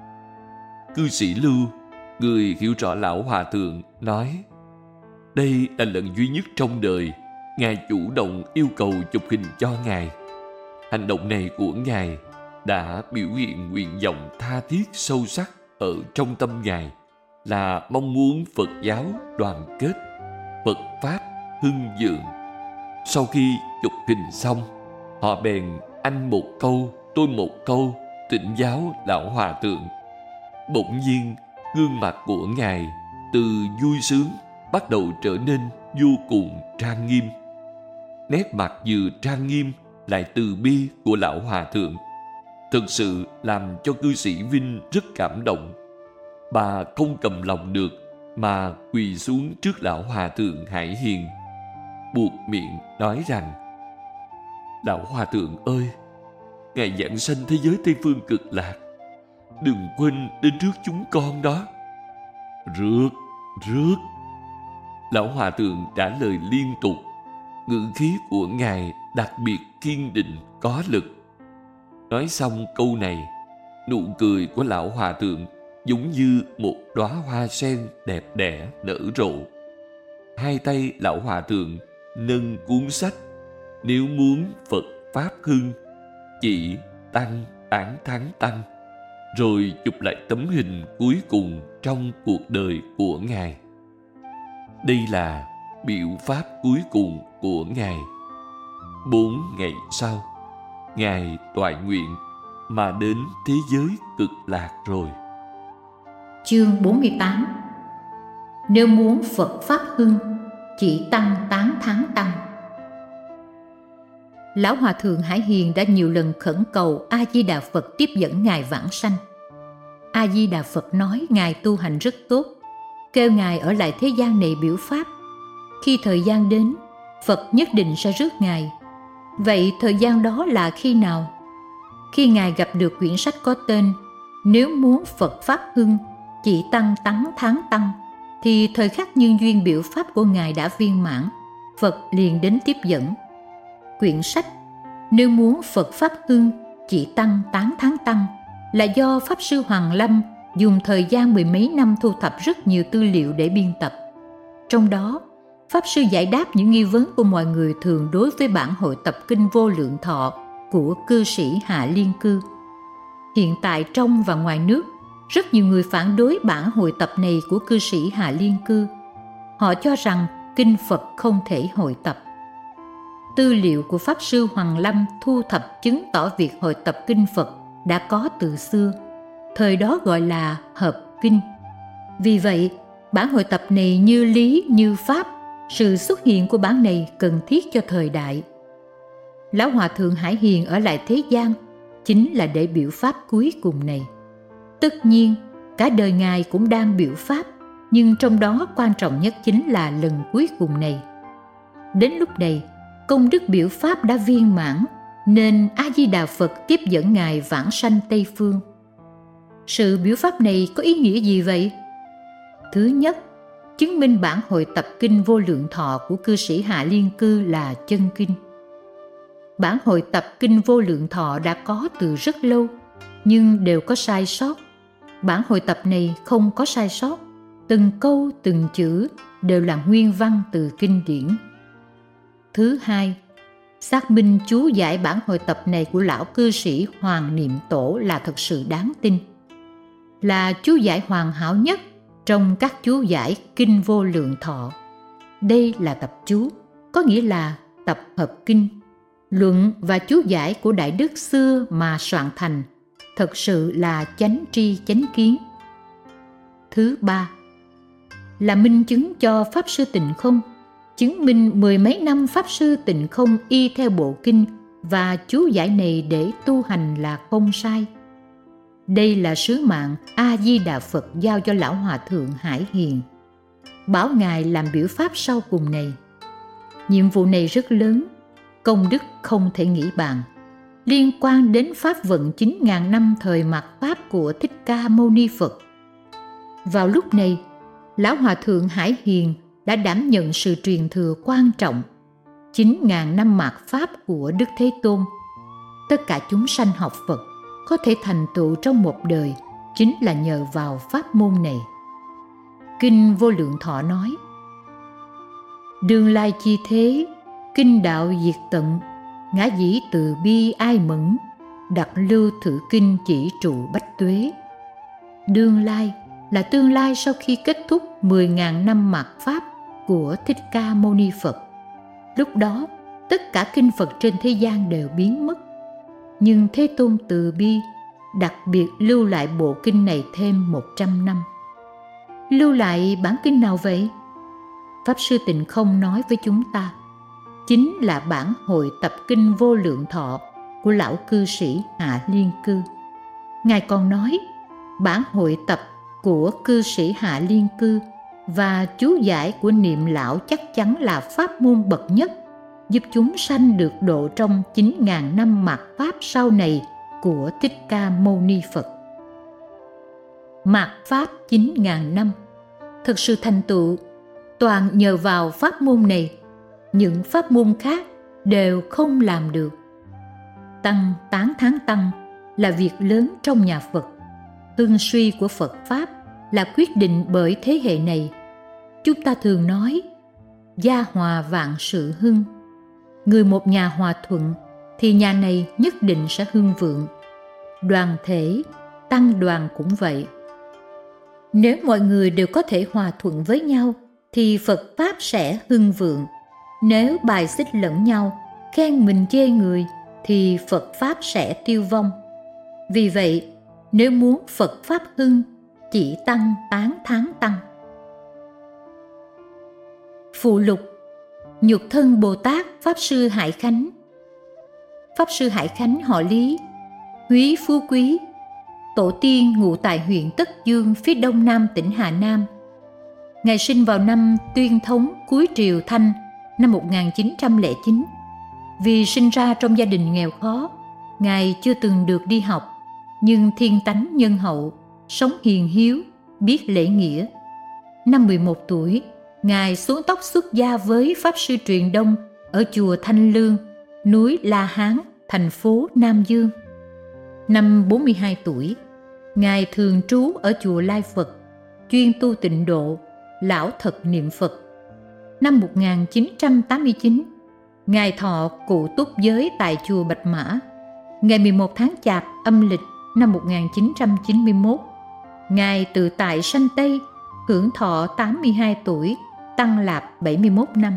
Cư sĩ Lưu, người hiểu rõ Lão Hòa Thượng, nói: đây là lần duy nhất trong đời Ngài chủ động yêu cầu chụp hình cho Ngài. Hành động này của Ngài đã biểu hiện nguyện vọng tha thiết sâu sắc ở trong tâm Ngài, là mong muốn Phật giáo đoàn kết, Phật Pháp hưng vượng. Sau khi chụp hình xong, họ bèn anh một câu, tôi một câu thỉnh giáo Lão Hòa Thượng. Bỗng nhiên, gương mặt của Ngài từ vui sướng bắt đầu trở nên vô cùng trang nghiêm. Nét mặt vừa trang nghiêm lại từ bi của Lão Hòa Thượng thực sự làm cho cư sĩ Vinh rất cảm động. Bà không cầm lòng được mà quỳ xuống trước Lão Hòa Thượng Hải Hiền, buột miệng nói rằng: Lão Hòa Thượng ơi, Ngài giảng sanh thế giới Tây Phương Cực Lạc, đừng quên đến trước chúng con đó. Rước, rước. Lão Hòa Thượng trả lời liên tục, ngữ khí của Ngài đặc biệt kiên định có lực. Nói xong câu này, nụ cười của Lão Hòa Thượng giống như một đóa hoa sen đẹp đẽ nở rộ. Hai tay Lão Hòa Thượng nâng cuốn sách Nếu Muốn Phật Pháp Hưng, Chỉ Tăng Tán Thán Tăng, rồi chụp lại tấm hình cuối cùng trong cuộc đời của Ngài. Đây là biểu pháp cuối cùng của Ngài. Bốn ngày sau, Ngài toại nguyện mà đến thế giới Cực Lạc rồi. Chương bốn mươi tám. Nếu muốn Phật Pháp hưng, chỉ tăng tán thán tăng. Lão Hòa Thượng Hải Hiền đã nhiều lần khẩn cầu A Di Đà Phật tiếp dẫn Ngài vãng sanh. A Di Đà Phật nói Ngài tu hành rất tốt, kêu Ngài ở lại thế gian này biểu pháp. Khi thời gian đến, Phật nhất định sẽ rước Ngài. Vậy thời gian đó là khi nào? Khi Ngài gặp được quyển sách có tên Nếu Muốn Phật Pháp Hưng, Chỉ Tăng Tán Thán Tăng, thì thời khắc nhân duyên biểu pháp của Ngài đã viên mãn, Phật liền đến tiếp dẫn. Quyển sách Nếu Muốn Phật Pháp Hưng, Chỉ Tăng Tán Thán Tăng là do Pháp Sư Hoàng Lâm dùng thời gian mười mấy năm thu thập rất nhiều tư liệu để biên tập. Trong đó, Pháp Sư giải đáp những nghi vấn của mọi người thường đối với bản hội tập kinh Vô Lượng Thọ của cư sĩ Hạ Liên Cư. Hiện tại trong và ngoài nước, rất nhiều người phản đối bản hội tập này của cư sĩ Hạ Liên Cư. Họ cho rằng kinh Phật không thể hội tập. Tư liệu của Pháp Sư Hoàng Lâm thu thập chứng tỏ việc hội tập kinh Phật đã có từ xưa, thời đó gọi là hợp kinh. Vì vậy, bản hội tập này như lý như pháp, sự xuất hiện của bản này cần thiết cho thời đại. Lão Hòa Thượng Hải Hiền ở lại thế gian chính là để biểu pháp cuối cùng này. Tất nhiên, cả đời Ngài cũng đang biểu pháp, nhưng trong đó quan trọng nhất chính là lần cuối cùng này. Đến lúc này, công đức biểu pháp đã viên mãn, nên A-di-đà Phật tiếp dẫn Ngài vãng sanh Tây Phương. Sự biểu pháp này có ý nghĩa gì vậy? Thứ nhất, chứng minh bản hội tập kinh Vô Lượng Thọ của cư sĩ Hạ Liên Cư là chân kinh. Bản hội tập kinh Vô Lượng Thọ đã có từ rất lâu, nhưng đều có sai sót. Bản hội tập này không có sai sót, từng câu từng chữ đều là nguyên văn từ kinh điển. Thứ hai, xác minh chú giải bản hội tập này của lão cư sĩ Hoàng Niệm Tổ là thật sự đáng tin, là chú giải hoàn hảo nhất trong các chú giải kinh Vô Lượng Thọ. Đây là tập chú, có nghĩa là tập hợp kinh, luận và chú giải của Đại Đức xưa mà soạn thành, thật sự là chánh tri chánh kiến. Thứ ba, là minh chứng cho Pháp Sư Tịnh Không, chứng minh mười mấy năm Pháp Sư Tịnh Không y theo bộ kinh và chú giải này để tu hành là không sai. Đây là sứ mạng A-di-đà Phật giao cho Lão Hòa Thượng Hải Hiền, bảo Ngài làm biểu pháp sau cùng này. Nhiệm vụ này rất lớn, công đức không thể nghĩ bàn, liên quan đến pháp vận chín nghìn năm thời mạt Pháp của Thích Ca Mâu Ni Phật. Vào lúc này, Lão Hòa Thượng Hải Hiền đã đảm nhận sự truyền thừa quan trọng, chín nghìn năm mạt Pháp của Đức Thế Tôn. Tất cả chúng sanh học Phật có thể thành tựu trong một đời chính là nhờ vào pháp môn này. Kinh Vô Lượng Thọ nói: Đương lai chi thế, kinh đạo diệt tận, ngã dĩ từ bi ai mẫn, đặt lưu thử kinh chỉ trụ bách tuế. Đương lai là tương lai sau khi kết thúc mười nghìn năm mạt Pháp của Thích Ca Mâu Ni Phật. Lúc đó, tất cả kinh Phật trên thế gian đều biến mất. Nhưng Thế Tôn từ bi đặc biệt lưu lại bộ kinh này thêm một trăm năm. Lưu lại bản kinh nào vậy? Pháp Sư Tịnh Không nói với chúng ta, chính là bản hội tập kinh Vô Lượng Thọ của lão cư sĩ Hạ Liên Cư. Ngài còn nói, bản hội tập của cư sĩ Hạ Liên Cư và chú giải của Niệm Lão chắc chắn là pháp môn bậc nhất, giúp chúng sanh được độ trong chín nghìn năm mạt Pháp sau này của Thích Ca Mâu Ni Phật. Mạt Pháp chín nghìn năm, thực sự thành tựu toàn nhờ vào pháp môn này, những pháp môn khác đều không làm được. Tăng tán thán Tăng là việc lớn trong nhà Phật. Hưng suy của Phật Pháp là quyết định bởi thế hệ này. Chúng ta thường nói, gia hòa vạn sự hưng. Người một nhà hòa thuận thì nhà này nhất định sẽ hưng vượng. Đoàn thể, tăng đoàn cũng vậy. Nếu mọi người đều có thể hòa thuận với nhau thì Phật Pháp sẽ hưng vượng. Nếu bài xích lẫn nhau, khen mình chê người thì Phật Pháp sẽ tiêu vong. Vì vậy, nếu muốn Phật Pháp hưng, chỉ tăng tán thán Tăng. Phụ lục: Nhục thân Bồ Tát Pháp Sư Hải Khánh. Pháp Sư Hải Khánh họ Lý, Húy Phú Quý, tổ tiên ngụ tại huyện Tất Dương phía đông nam tỉnh Hà Nam. Ngài sinh vào năm Tuyên Thống cuối Triều Thanh năm một nghìn chín trăm lẻ chín. Vì sinh ra trong gia đình nghèo khó, Ngài chưa từng được đi học, nhưng thiên tánh nhân hậu, sống hiền hiếu, biết lễ nghĩa. Năm mười một tuổi, Ngài xuống tóc xuất gia với Pháp Sư Truyền Đông ở chùa Thanh Lương, núi La Hán, thành phố Nam Dương. Năm bốn mươi hai tuổi, Ngài thường trú ở chùa Lai Phật, chuyên tu tịnh độ, lão thật niệm Phật. Năm một nghìn chín trăm tám mươi chín, Ngài thọ cụ túc giới tại chùa Bạch Mã, Ngày mười một tháng Chạp âm lịch năm một nghìn chín trăm chín mươi mốt, Ngài tự tại sanh Tây, hưởng thọ tám mươi hai tuổi, tăng lạp bảy mươi mốt năm.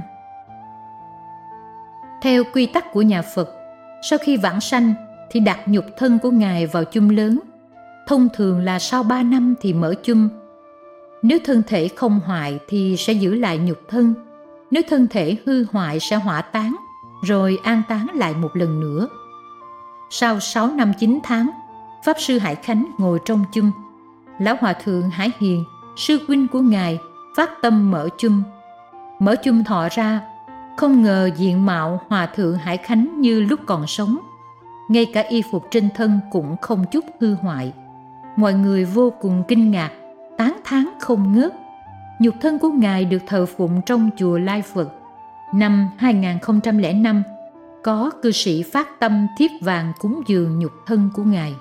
Theo quy tắc của nhà Phật, sau khi vãng sanh thì đặt nhục thân của Ngài vào chum lớn. Thông thường là sau ba năm thì mở chum. Nếu thân thể không hoại thì sẽ giữ lại nhục thân. Nếu thân thể hư hoại sẽ hỏa táng, rồi an táng lại một lần nữa. Sau sáu năm chín tháng, Pháp Sư Hải Khánh ngồi trong chum. Lão Hòa Thượng Hải Hiền, sư huynh của Ngài, phát tâm mở chum. Mở chum thọ ra, không ngờ diện mạo Hòa Thượng Hải Khánh như lúc còn sống. Ngay cả y phục trên thân cũng không chút hư hoại. Mọi người vô cùng kinh ngạc, tán thán không ngớt. Nhục thân của Ngài được thờ phụng trong chùa Lai Phật. Năm hai nghìn không trăm lẻ năm, có cư sĩ phát tâm thiếp vàng cúng dường nhục thân của Ngài.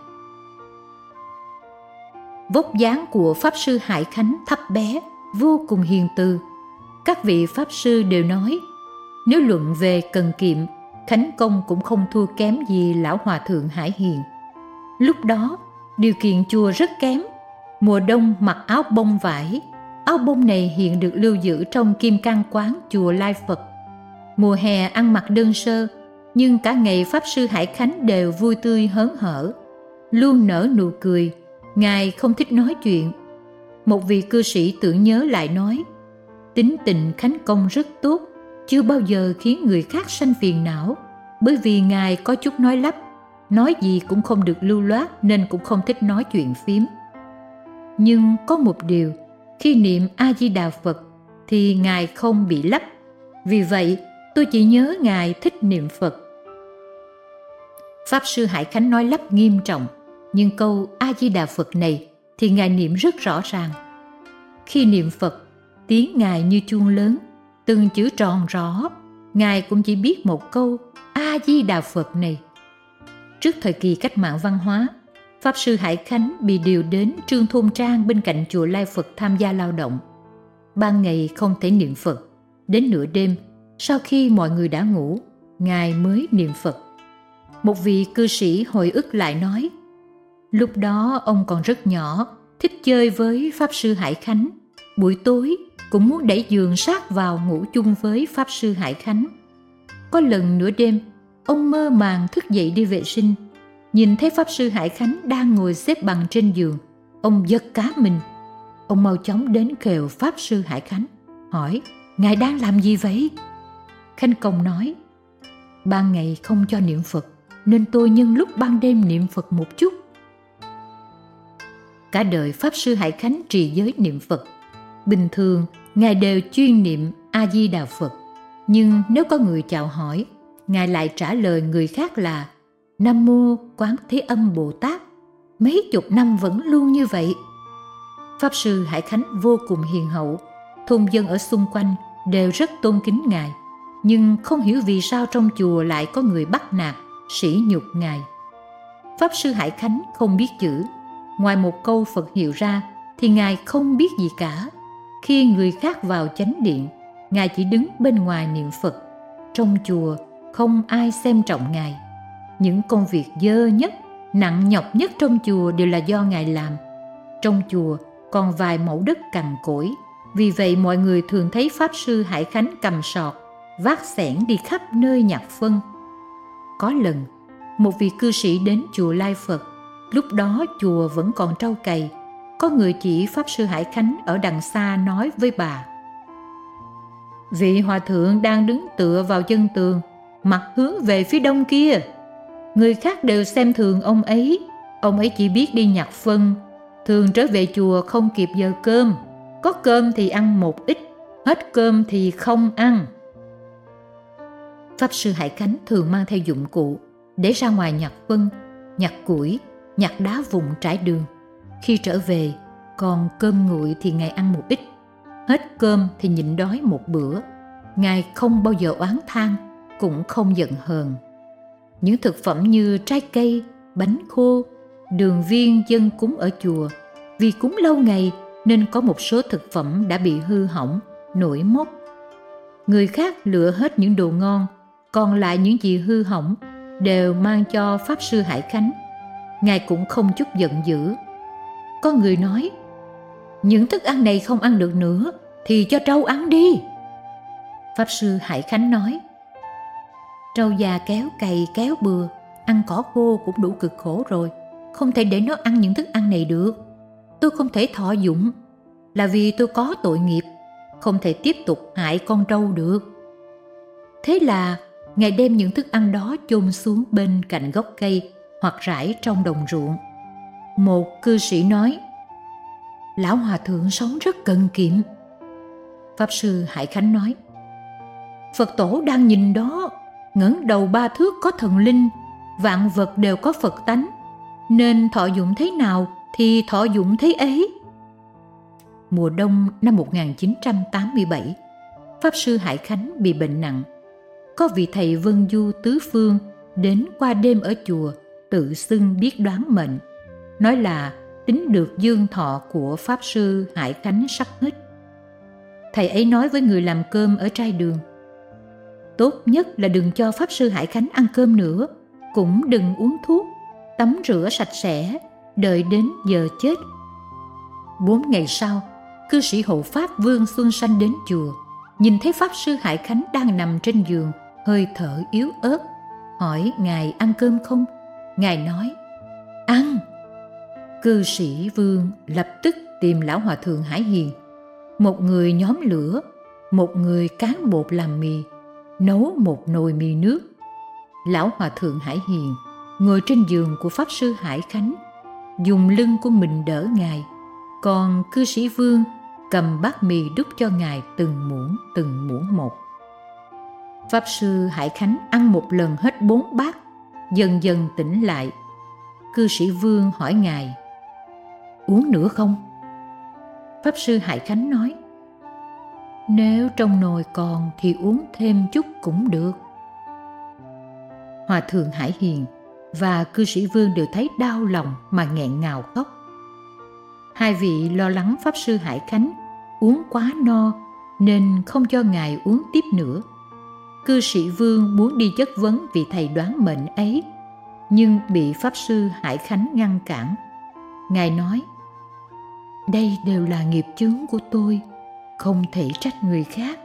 Vóc dáng của Pháp Sư Hải Khánh thấp bé, vô cùng hiền từ. Các vị Pháp Sư đều nói, nếu luận về cần kiệm, Khánh Công cũng không thua kém gì Lão Hòa Thượng Hải Hiền. Lúc đó, điều kiện chùa rất kém. Mùa đông mặc áo bông vải. Áo bông này hiện được lưu giữ trong Kim Cang Quán chùa Lai Phật. Mùa hè ăn mặc đơn sơ, nhưng cả ngày Pháp Sư Hải Khánh đều vui tươi hớn hở, luôn nở nụ cười. Ngài không thích nói chuyện. Một vị cư sĩ tưởng nhớ lại nói, tính tình Khánh Công rất tốt, chưa bao giờ khiến người khác sanh phiền não, bởi vì Ngài có chút nói lắp, nói gì cũng không được lưu loát nên cũng không thích nói chuyện phím. Nhưng có một điều, khi niệm A-di-đà Phật thì Ngài không bị lắp. Vì vậy, tôi chỉ nhớ Ngài thích niệm Phật. Pháp Sư Hải Khánh nói lắp nghiêm trọng, nhưng câu A-di-đà Phật này thì Ngài niệm rất rõ ràng. Khi niệm Phật, tiếng Ngài như chuông lớn, từng chữ tròn rõ. Ngài cũng chỉ biết một câu A-di-đà Phật này. Trước thời kỳ cách mạng văn hóa, Pháp Sư Hải Khánh bị điều đến Trương Thôn Trang bên cạnh chùa Lai Phật tham gia lao động. Ban ngày không thể niệm Phật, đến nửa đêm, sau khi mọi người đã ngủ, Ngài mới niệm Phật. Một vị cư sĩ hồi ức lại nói, lúc đó ông còn rất nhỏ, thích chơi với Pháp Sư Hải Khánh. Buổi tối cũng muốn đẩy giường sát vào ngủ chung với Pháp Sư Hải Khánh. Có lần nửa đêm, ông mơ màng thức dậy đi vệ sinh, nhìn thấy Pháp Sư Hải Khánh đang ngồi xếp bằng trên giường. Ông giật cả mình. Ông mau chóng đến khều Pháp Sư Hải Khánh, hỏi, Ngài đang làm gì vậy? Khánh Công nói, ban ngày không cho niệm Phật, nên tôi nhân lúc ban đêm niệm Phật một chút. Cả đời Pháp Sư Hải Khánh trì giới niệm Phật. Bình thường, Ngài đều chuyên niệm A-di-đà Phật. Nhưng nếu có người chào hỏi, Ngài lại trả lời người khác là Nam Mô Quán Thế Âm Bồ Tát. Mấy chục năm vẫn luôn như vậy. Pháp Sư Hải Khánh vô cùng hiền hậu. Thôn dân ở xung quanh đều rất tôn kính Ngài. Nhưng không hiểu vì sao trong chùa lại có người bắt nạt, sỉ nhục Ngài. Pháp Sư Hải Khánh không biết chữ. Ngoài một câu Phật hiệu ra thì Ngài không biết gì cả. Khi người khác vào chánh điện, Ngài chỉ đứng bên ngoài niệm Phật. Trong chùa không ai xem trọng Ngài. Những công việc dơ nhất, nặng nhọc nhất trong chùa đều là do Ngài làm. Trong chùa còn vài mẫu đất cằn cỗi. Vì vậy mọi người thường thấy Pháp Sư Hải Khánh cầm sọt, vác xẻng đi khắp nơi nhặt phân. Có lần, một vị cư sĩ đến chùa Lai Phật. Lúc đó chùa vẫn còn trâu cày. Có người chỉ Pháp Sư Hải Khánh ở đằng xa nói với bà, vị hòa thượng đang đứng tựa vào chân tường, mặt hướng về phía đông kia. Người khác đều xem thường ông ấy. Ông ấy chỉ biết đi nhặt phân, thường trở về chùa không kịp giờ cơm. Có cơm thì ăn một ít, hết cơm thì không ăn. Pháp Sư Hải Khánh thường mang theo dụng cụ để ra ngoài nhặt phân, nhặt củi, nhặt đá vụn trải đường. Khi trở về, còn cơm nguội thì Ngài ăn một ít, hết cơm thì nhịn đói một bữa. Ngài không bao giờ oán than, cũng không giận hờn. Những thực phẩm như trái cây, bánh khô, đường viên dân cúng ở chùa, vì cúng lâu ngày nên có một số thực phẩm đã bị hư hỏng, nổi mốc. Người khác lựa hết những đồ ngon, còn lại những gì hư hỏng đều mang cho Pháp Sư Hải Khánh. Ngài cũng không chút giận dữ. Có người nói, những thức ăn này không ăn được nữa thì cho trâu ăn đi. Pháp Sư Hải Khánh nói, trâu già kéo cày kéo bừa, ăn cỏ khô cũng đủ cực khổ rồi, không thể để nó ăn những thức ăn này được. Tôi không thể thọ dụng, là vì tôi có tội nghiệp, không thể tiếp tục hại con trâu được. Thế là Ngài đem những thức ăn đó chôn xuống bên cạnh gốc cây hoặc rải trong đồng ruộng. Một cư sĩ nói, Lão Hòa Thượng sống rất cần kiệm. Pháp Sư Hải Khánh nói, Phật Tổ đang nhìn đó, ngẩng đầu ba thước có thần linh, vạn vật đều có Phật tánh, nên thọ dụng thế nào thì thọ dụng thế ấy. Mùa đông năm một nghìn chín trăm tám mươi bảy, Pháp Sư Hải Khánh bị bệnh nặng. Có vị thầy vân du tứ phương đến qua đêm ở chùa, tự xưng biết đoán mệnh, nói là tính được dương thọ của Pháp Sư Hải Khánh sắp hết. Thầy ấy nói với người làm cơm ở trai đường, tốt nhất là đừng cho Pháp Sư Hải Khánh ăn cơm nữa, cũng đừng uống thuốc, tắm rửa sạch sẽ, đợi đến giờ chết. Bốn ngày sau, cư sĩ hộ pháp Vương Xuân Sanh đến chùa, nhìn thấy Pháp Sư Hải Khánh đang nằm trên giường, hơi thở yếu ớt, hỏi Ngài ăn cơm không? Ngài nói, ăn. Cư sĩ Vương lập tức tìm Lão Hòa Thượng Hải Hiền. Một người nhóm lửa, một người cán bột làm mì, nấu một nồi mì nước. Lão Hòa Thượng Hải Hiền ngồi trên giường của Pháp Sư Hải Khánh, dùng lưng của mình đỡ Ngài, còn cư sĩ Vương cầm bát mì đút cho Ngài từng muỗng từng muỗng một. Pháp Sư Hải Khánh ăn một lần hết bốn bát, dần dần tỉnh lại. Cư sĩ Vương hỏi Ngài, uống nữa không? Pháp Sư Hải Khánh nói, nếu trong nồi còn thì uống thêm chút cũng được. Hòa Thượng Hải Hiền và cư sĩ Vương đều thấy đau lòng mà nghẹn ngào khóc. Hai vị lo lắng Pháp Sư Hải Khánh uống quá no nên không cho Ngài uống tiếp nữa. Cư sĩ Vương muốn đi chất vấn vị thầy đoán mệnh ấy, nhưng bị Pháp Sư Hải Khánh ngăn cản. Ngài nói, đây đều là nghiệp chướng của tôi, không thể trách người khác.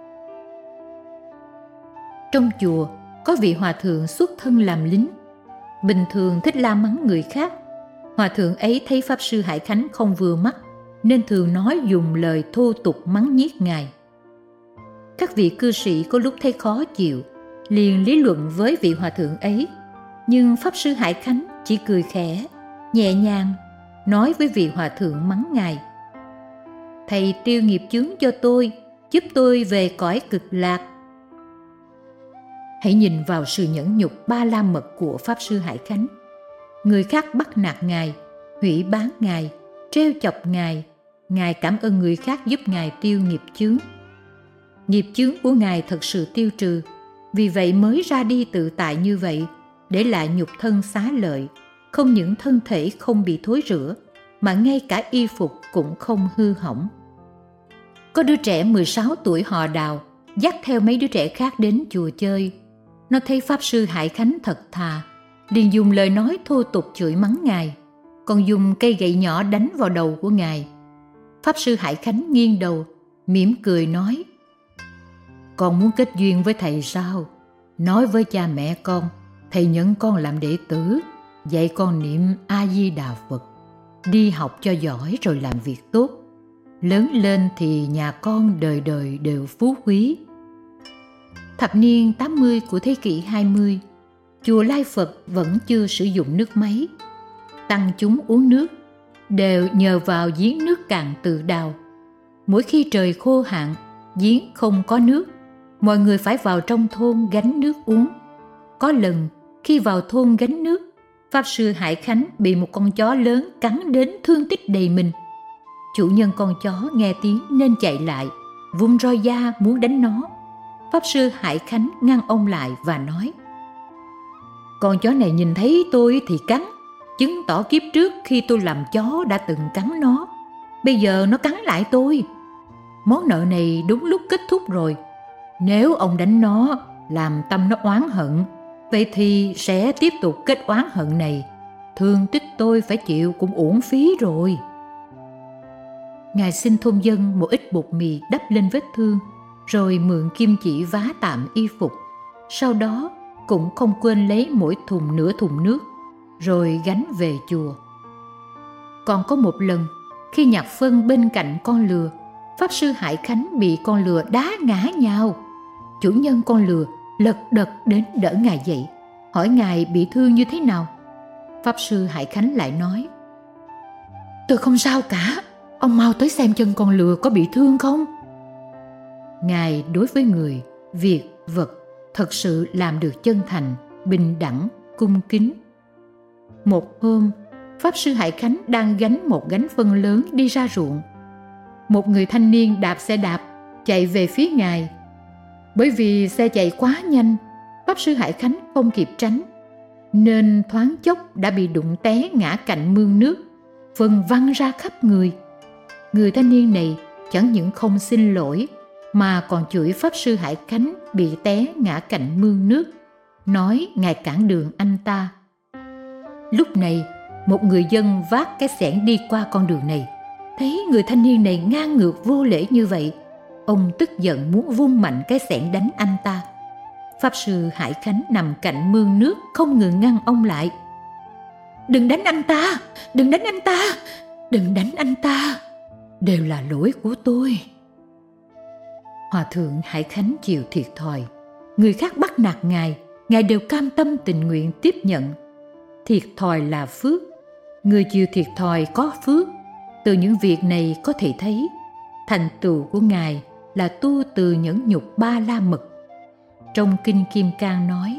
Trong chùa có vị hòa thượng xuất thân làm lính, bình thường thích la mắng người khác. Hòa thượng ấy thấy Pháp Sư Hải Khánh không vừa mắt, nên thường nói dùng lời thô tục mắng nhiếc Ngài. Các vị cư sĩ có lúc thấy khó chịu, liền lý luận với vị hòa thượng ấy, nhưng Pháp Sư Hải Khánh chỉ cười khẽ, nhẹ nhàng, nói với vị hòa thượng mắng Ngài, thầy tiêu nghiệp chướng cho tôi, giúp tôi về cõi cực lạc. Hãy nhìn vào sự nhẫn nhục ba la mật của Pháp Sư Hải Khánh. Người khác bắt nạt Ngài, hủy bán Ngài, trêu chọc Ngài, Ngài cảm ơn người khác giúp Ngài tiêu nghiệp chướng. Nghiệp chướng của Ngài thật sự tiêu trừ, vì vậy mới ra đi tự tại như vậy, để lại nhục thân xá lợi, không những thân thể không bị thối rữa, mà ngay cả y phục cũng không hư hỏng. Có đứa trẻ mười sáu tuổi họ Đào, dắt theo mấy đứa trẻ khác đến chùa chơi. Nó thấy Pháp Sư Hải Khánh thật thà, liền dùng lời nói thô tục chửi mắng Ngài, còn dùng cây gậy nhỏ đánh vào đầu của Ngài. Pháp Sư Hải Khánh nghiêng đầu, mỉm cười nói, con muốn kết duyên với thầy sao? Nói với cha mẹ con, thầy nhận con làm đệ tử, dạy con niệm A-di-đà Phật, đi học cho giỏi rồi làm việc tốt. Lớn lên thì nhà con đời đời đều phú quý. Thập niên tám mươi của thế kỷ hai mươi, chùa Lai Phật vẫn chưa sử dụng nước máy. Tăng chúng uống nước đều nhờ vào giếng nước cạn tự đào. Mỗi khi trời khô hạn, giếng không có nước, mọi người phải vào trong thôn gánh nước uống. Có lần khi vào thôn gánh nước, Pháp Sư Hải Khánh bị một con chó lớn cắn đến thương tích đầy mình. Chủ nhân con chó nghe tiếng nên chạy lại, vung roi da muốn đánh nó. Pháp Sư Hải Khánh ngăn ông lại và nói, con chó này nhìn thấy tôi thì cắn, chứng tỏ kiếp trước khi tôi làm chó đã từng cắn nó. Bây giờ nó cắn lại tôi. Món nợ này đúng lúc kết thúc rồi. Nếu ông đánh nó, làm tâm nó oán hận, vậy thì sẽ tiếp tục kết oán hận này, thương tích tôi phải chịu cũng uổng phí rồi. Ngài xin thôn dân một ít bột mì đắp lên vết thương, rồi mượn kim chỉ vá tạm y phục. Sau đó cũng không quên lấy mỗi thùng nửa thùng nước, rồi gánh về chùa. Còn có một lần, khi nhặt phân bên cạnh con lừa, Pháp sư Hải Khánh bị con lừa đá ngã nhào. Chủ nhân con lừa lật đật đến đỡ ngài dậy, hỏi ngài bị thương như thế nào. Pháp sư Hải Khánh lại nói: tôi không sao cả, ông mau tới xem chân con lừa có bị thương không. Ngài đối với người, việc, vật thật sự làm được chân thành, bình đẳng, cung kính. Một hôm, Pháp sư Hải Khánh đang gánh một gánh phân lớn đi ra ruộng. Một người thanh niên đạp xe đạp chạy về phía ngài. Bởi vì xe chạy quá nhanh, Pháp sư Hải Khánh không kịp tránh, nên thoáng chốc đã bị đụng té ngã cạnh mương nước, phân văng ra khắp người. Người thanh niên này chẳng những không xin lỗi, mà còn chửi Pháp sư Hải Khánh bị té ngã cạnh mương nước, nói ngài cản đường anh ta. Lúc này, một người dân vác cái xẻng đi qua con đường này, thấy người thanh niên này ngang ngược vô lễ như vậy, ông tức giận muốn vung mạnh cái xẻng đánh anh ta. Pháp sư Hải Khánh nằm cạnh mương nước không ngừng ngăn ông lại. Đừng đánh anh ta, đừng đánh anh ta, đừng đánh anh ta, đều là lỗi của tôi. Hòa thượng Hải Khánh chịu thiệt thòi, người khác bắt nạt ngài, ngài đều cam tâm tình nguyện tiếp nhận. Thiệt thòi là phước, người chịu thiệt thòi có phước. Từ những việc này có thể thấy, thành tựu của ngài là tu từ nhẫn nhục ba la mật. Trong Kinh Kim Cang nói: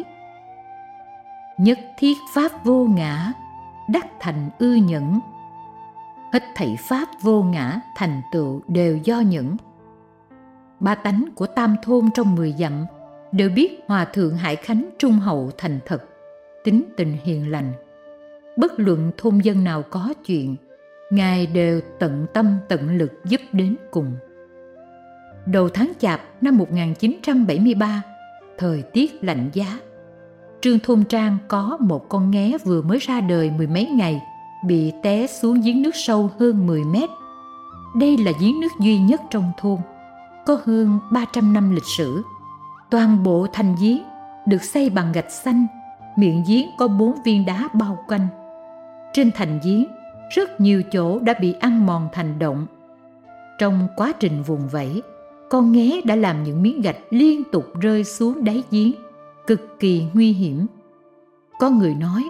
nhất thiết pháp vô ngã, đắc thành ư nhẫn. Hết thảy pháp vô ngã thành tựu đều do nhẫn. Ba tánh của tam thôn trong mười dặm đều biết Hòa thượng Hải Khánh trung hậu thành thật, tính tình hiền lành. Bất luận thôn dân nào có chuyện, ngài đều tận tâm tận lực giúp đến cùng. Đầu tháng Chạp năm một nghìn chín trăm bảy mươi ba, thời tiết lạnh giá, Trương Thôn Trang có một con nghé vừa mới ra đời mười mấy ngày, bị té xuống giếng nước sâu hơn mười mét. Đây là giếng nước duy nhất trong thôn, có hơn ba trăm năm lịch sử. Toàn bộ thành giếng được xây bằng gạch xanh, miệng giếng có bốn viên đá bao quanh. Trên thành giếng, rất nhiều chỗ đã bị ăn mòn thành động. Trong quá trình vùng vẫy, con nghé đã làm những miếng gạch liên tục rơi xuống đáy giếng, cực kỳ nguy hiểm. Có người nói: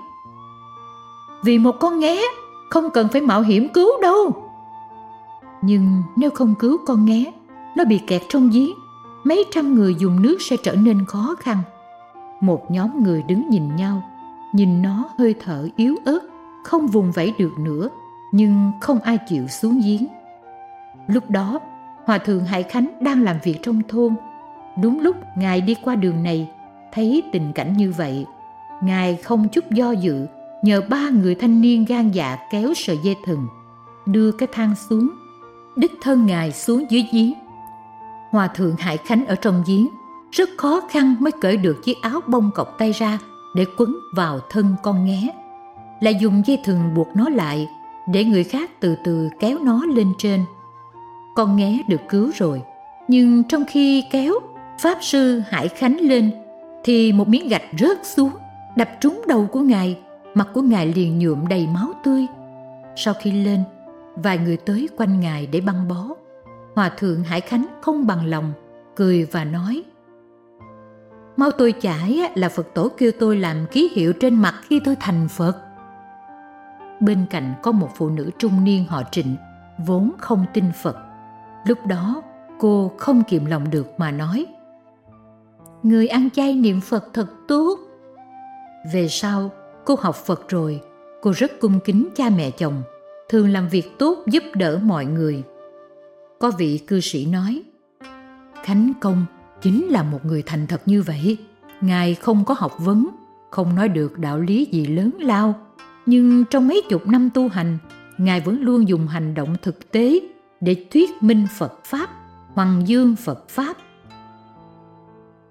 vì một con nghé không cần phải mạo hiểm cứu đâu. Nhưng nếu không cứu con nghé, nó bị kẹt trong giếng, mấy trăm người dùng nước sẽ trở nên khó khăn. Một nhóm người đứng nhìn nhau, nhìn nó hơi thở yếu ớt, không vùng vẫy được nữa, nhưng không ai chịu xuống giếng. Lúc đó, Hòa thượng Hải Khánh đang làm việc trong thôn. Đúng lúc ngài đi qua đường này, thấy tình cảnh như vậy, ngài không chút do dự, nhờ ba người thanh niên gan dạ kéo sợi dây thừng, đưa cái thang xuống, đích thân ngài xuống dưới giếng. Hòa thượng Hải Khánh ở trong giếng, rất khó khăn mới cởi được chiếc áo bông cộc tay ra để quấn vào thân con nghé, lại dùng dây thừng buộc nó lại để người khác từ từ kéo nó lên trên. Con nghé được cứu rồi, nhưng trong khi kéo Pháp sư Hải Khánh lên thì một miếng gạch rớt xuống, đập trúng đầu của ngài. Mặt của ngài liền nhuộm đầy máu tươi. Sau khi lên, vài người tới quanh ngài để băng bó. Hòa thượng Hải Khánh không bằng lòng, cười và nói: mau tôi chải là Phật tổ kêu tôi làm ký hiệu trên mặt khi tôi thành Phật. Bên cạnh có một phụ nữ trung niên họ Trịnh, vốn không tin Phật. Lúc đó cô không kìm lòng được mà nói: người ăn chay niệm Phật thật tốt. Về sau cô học Phật rồi, cô rất cung kính cha mẹ chồng, thường làm việc tốt giúp đỡ mọi người. Có vị cư sĩ nói: Khánh Công chính là một người thành thật như vậy. Ngài không có học vấn, không nói được đạo lý gì lớn lao, nhưng trong mấy chục năm tu hành, Ngài vẫn luôn dùng hành động thực tế để thuyết minh Phật Pháp, hoằng dương Phật Pháp.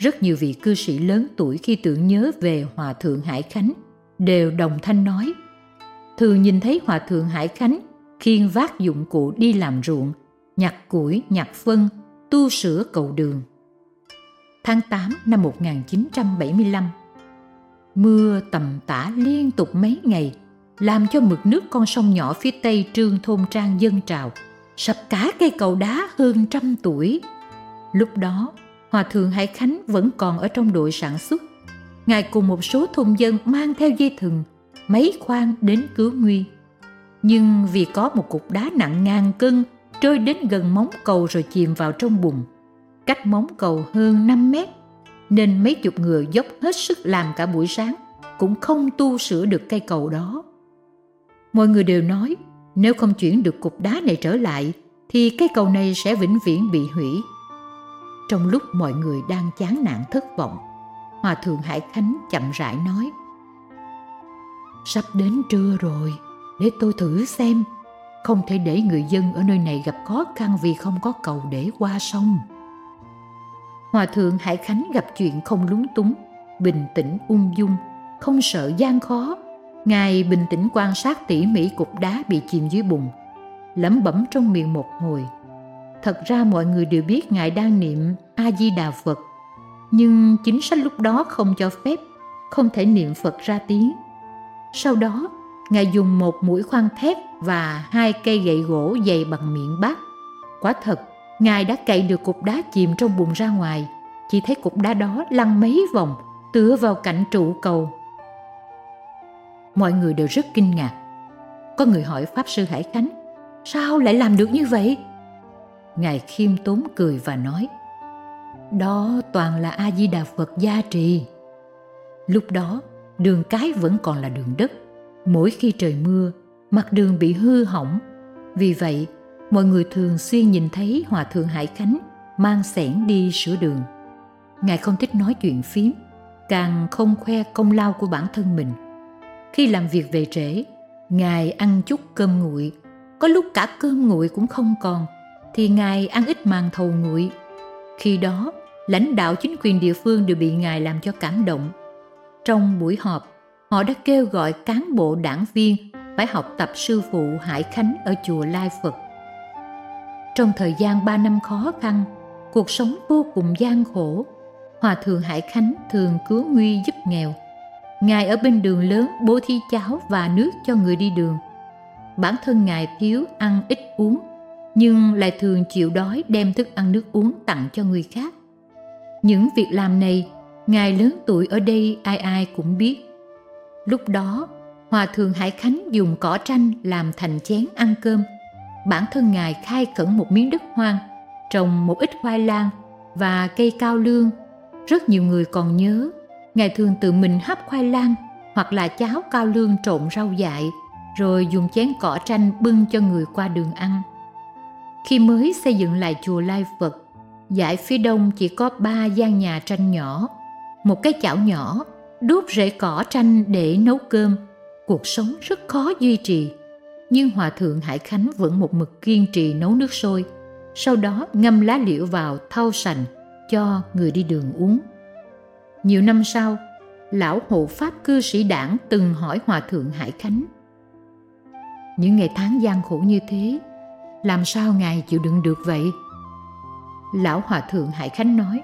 Rất nhiều vị cư sĩ lớn tuổi khi tưởng nhớ về Hòa thượng Hải Khánh đều đồng thanh nói, thường nhìn thấy Hòa thượng Hải Khánh khiêng vác dụng cụ đi làm ruộng, nhặt củi, nhặt phân, tu sửa cầu đường. Tháng tám năm một nghìn chín trăm bảy mươi lăm, mưa tầm tã liên tục mấy ngày, làm cho mực nước con sông nhỏ phía tây Trương Thôn Trang dâng trào, sập cả cây cầu đá hơn trăm tuổi. Lúc đó, Hòa thượng Hải Khánh vẫn còn ở trong đội sản xuất. Ngài cùng một số thôn dân mang theo dây thừng, máy khoan đến cứu nguy. Nhưng vì có một cục đá nặng ngàn cân trôi đến gần móng cầu rồi chìm vào trong bùn, cách móng cầu hơn năm mét, nên mấy chục người dốc hết sức làm cả buổi sáng cũng không tu sửa được cây cầu đó. Mọi người đều nói nếu không chuyển được cục đá này trở lại thì cây cầu này sẽ vĩnh viễn bị hủy. Trong lúc mọi người đang chán nản thất vọng, Hòa thượng Hải Khánh chậm rãi nói, sắp đến trưa rồi, để tôi thử xem. Không thể để người dân ở nơi này gặp khó khăn vì không có cầu để qua sông. Hòa thượng Hải Khánh gặp chuyện không lúng túng, bình tĩnh ung dung, không sợ gian khó. Ngài bình tĩnh quan sát tỉ mỉ cục đá bị chìm dưới bùn, lẩm bẩm trong miệng một hồi. Thật ra mọi người đều biết Ngài đang niệm A-di-đà Phật, nhưng chính sách lúc đó không cho phép, không thể niệm Phật ra tiếng. Sau đó, Ngài dùng một mũi khoan thép và hai cây gậy gỗ dày bằng miệng bát. Quả thật, Ngài đã cậy được cục đá chìm trong bùn ra ngoài. Chỉ thấy cục đá đó lăn mấy vòng, tựa vào cạnh trụ cầu. Mọi người đều rất kinh ngạc. Có người hỏi Pháp Sư Hải Khánh, sao lại làm được như vậy? Ngài khiêm tốn cười và nói, đó toàn là A-di-đà Phật gia trì. Lúc đó, đường cái vẫn còn là đường đất. Mỗi khi trời mưa, mặt đường bị hư hỏng. Vì vậy, mọi người thường xuyên nhìn thấy Hòa thượng Hải Khánh mang xẻng đi sửa đường. Ngài không thích nói chuyện phím, càng không khoe công lao của bản thân mình. Khi làm việc về trễ, Ngài ăn chút cơm nguội, có lúc cả cơm nguội cũng không còn, thì Ngài ăn ít màn thầu nguội. Khi đó, lãnh đạo chính quyền địa phương đều bị Ngài làm cho cảm động. Trong buổi họp, họ đã kêu gọi cán bộ đảng viên phải học tập sư phụ Hải Khánh ở chùa Lai Phật. Trong thời gian ba năm khó khăn, cuộc sống vô cùng gian khổ, Hòa thượng Hải Khánh thường cứu nguy giúp nghèo. Ngài ở bên đường lớn bố thí cháo và nước cho người đi đường. Bản thân Ngài thiếu ăn ít uống, nhưng lại thường chịu đói đem thức ăn nước uống tặng cho người khác. Những việc làm này, Ngài lớn tuổi ở đây ai ai cũng biết. Lúc đó, Hòa thượng Hải Khánh dùng cỏ tranh làm thành chén ăn cơm. Bản thân Ngài khai khẩn một miếng đất hoang, trồng một ít khoai lang và cây cao lương. Rất nhiều người còn nhớ, Ngài thường tự mình hấp khoai lang hoặc là cháo cao lương trộn rau dại, rồi dùng chén cỏ tranh bưng cho người qua đường ăn. Khi mới xây dựng lại chùa Lai Phật, dãy phía đông chỉ có ba gian nhà tranh nhỏ, một cái chảo nhỏ, đốt rễ cỏ tranh để nấu cơm. Cuộc sống rất khó duy trì, nhưng Hòa thượng Hải Khánh vẫn một mực kiên trì nấu nước sôi, sau đó ngâm lá liễu vào thau sành cho người đi đường uống. Nhiều năm sau, lão hộ pháp cư sĩ Đảng từng hỏi Hòa thượng Hải Khánh, những ngày tháng gian khổ như thế, làm sao Ngài chịu đựng được vậy? Lão Hòa thượng Hải Khánh nói,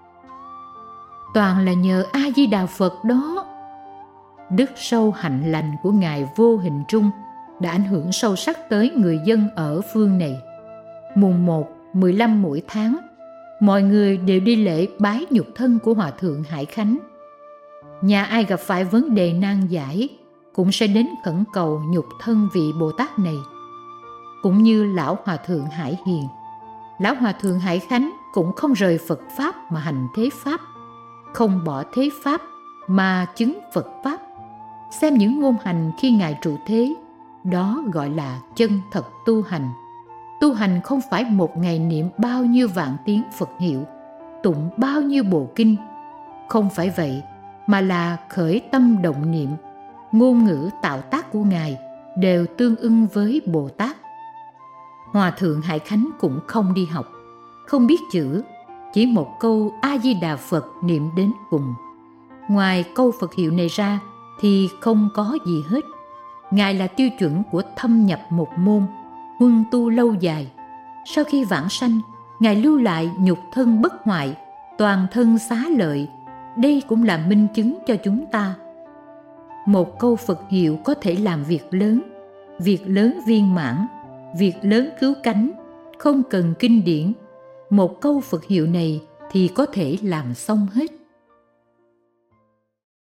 toàn là nhờ A-di-đà Phật đó. Đức sâu hạnh lành của Ngài vô hình trung đã ảnh hưởng sâu sắc tới người dân ở phương này. Mùng một, mười lăm mỗi tháng, mọi người đều đi lễ bái nhục thân của Hòa thượng Hải Khánh. Nhà ai gặp phải vấn đề nan giải cũng sẽ đến khẩn cầu nhục thân vị Bồ Tát này. Cũng như lão Hòa thượng Hải Hiền, lão Hòa thượng Hải Khánh cũng không rời Phật Pháp mà hành thế Pháp, không bỏ thế Pháp mà chứng Phật Pháp. Xem những ngôn hành khi Ngài trụ thế, đó gọi là chân thật tu hành. Tu hành không phải một ngày niệm bao nhiêu vạn tiếng Phật hiệu, tụng bao nhiêu bộ kinh. Không phải vậy, mà là khởi tâm động niệm. Ngôn ngữ tạo tác của Ngài đều tương ưng với Bồ Tát. Hòa thượng Hải Khánh cũng không đi học, không biết chữ, chỉ một câu A Di Đà Phật niệm đến cùng. Ngoài câu Phật hiệu này ra thì không có gì hết. Ngài là tiêu chuẩn của thâm nhập một môn, huân tu lâu dài. Sau khi vãng sanh, Ngài lưu lại nhục thân bất hoại, toàn thân xá lợi. Đây cũng là minh chứng cho chúng ta. Một câu Phật hiệu có thể làm việc lớn, việc lớn viên mãn, việc lớn cứu cánh, không cần kinh điển. Một câu Phật hiệu này thì có thể làm xong hết.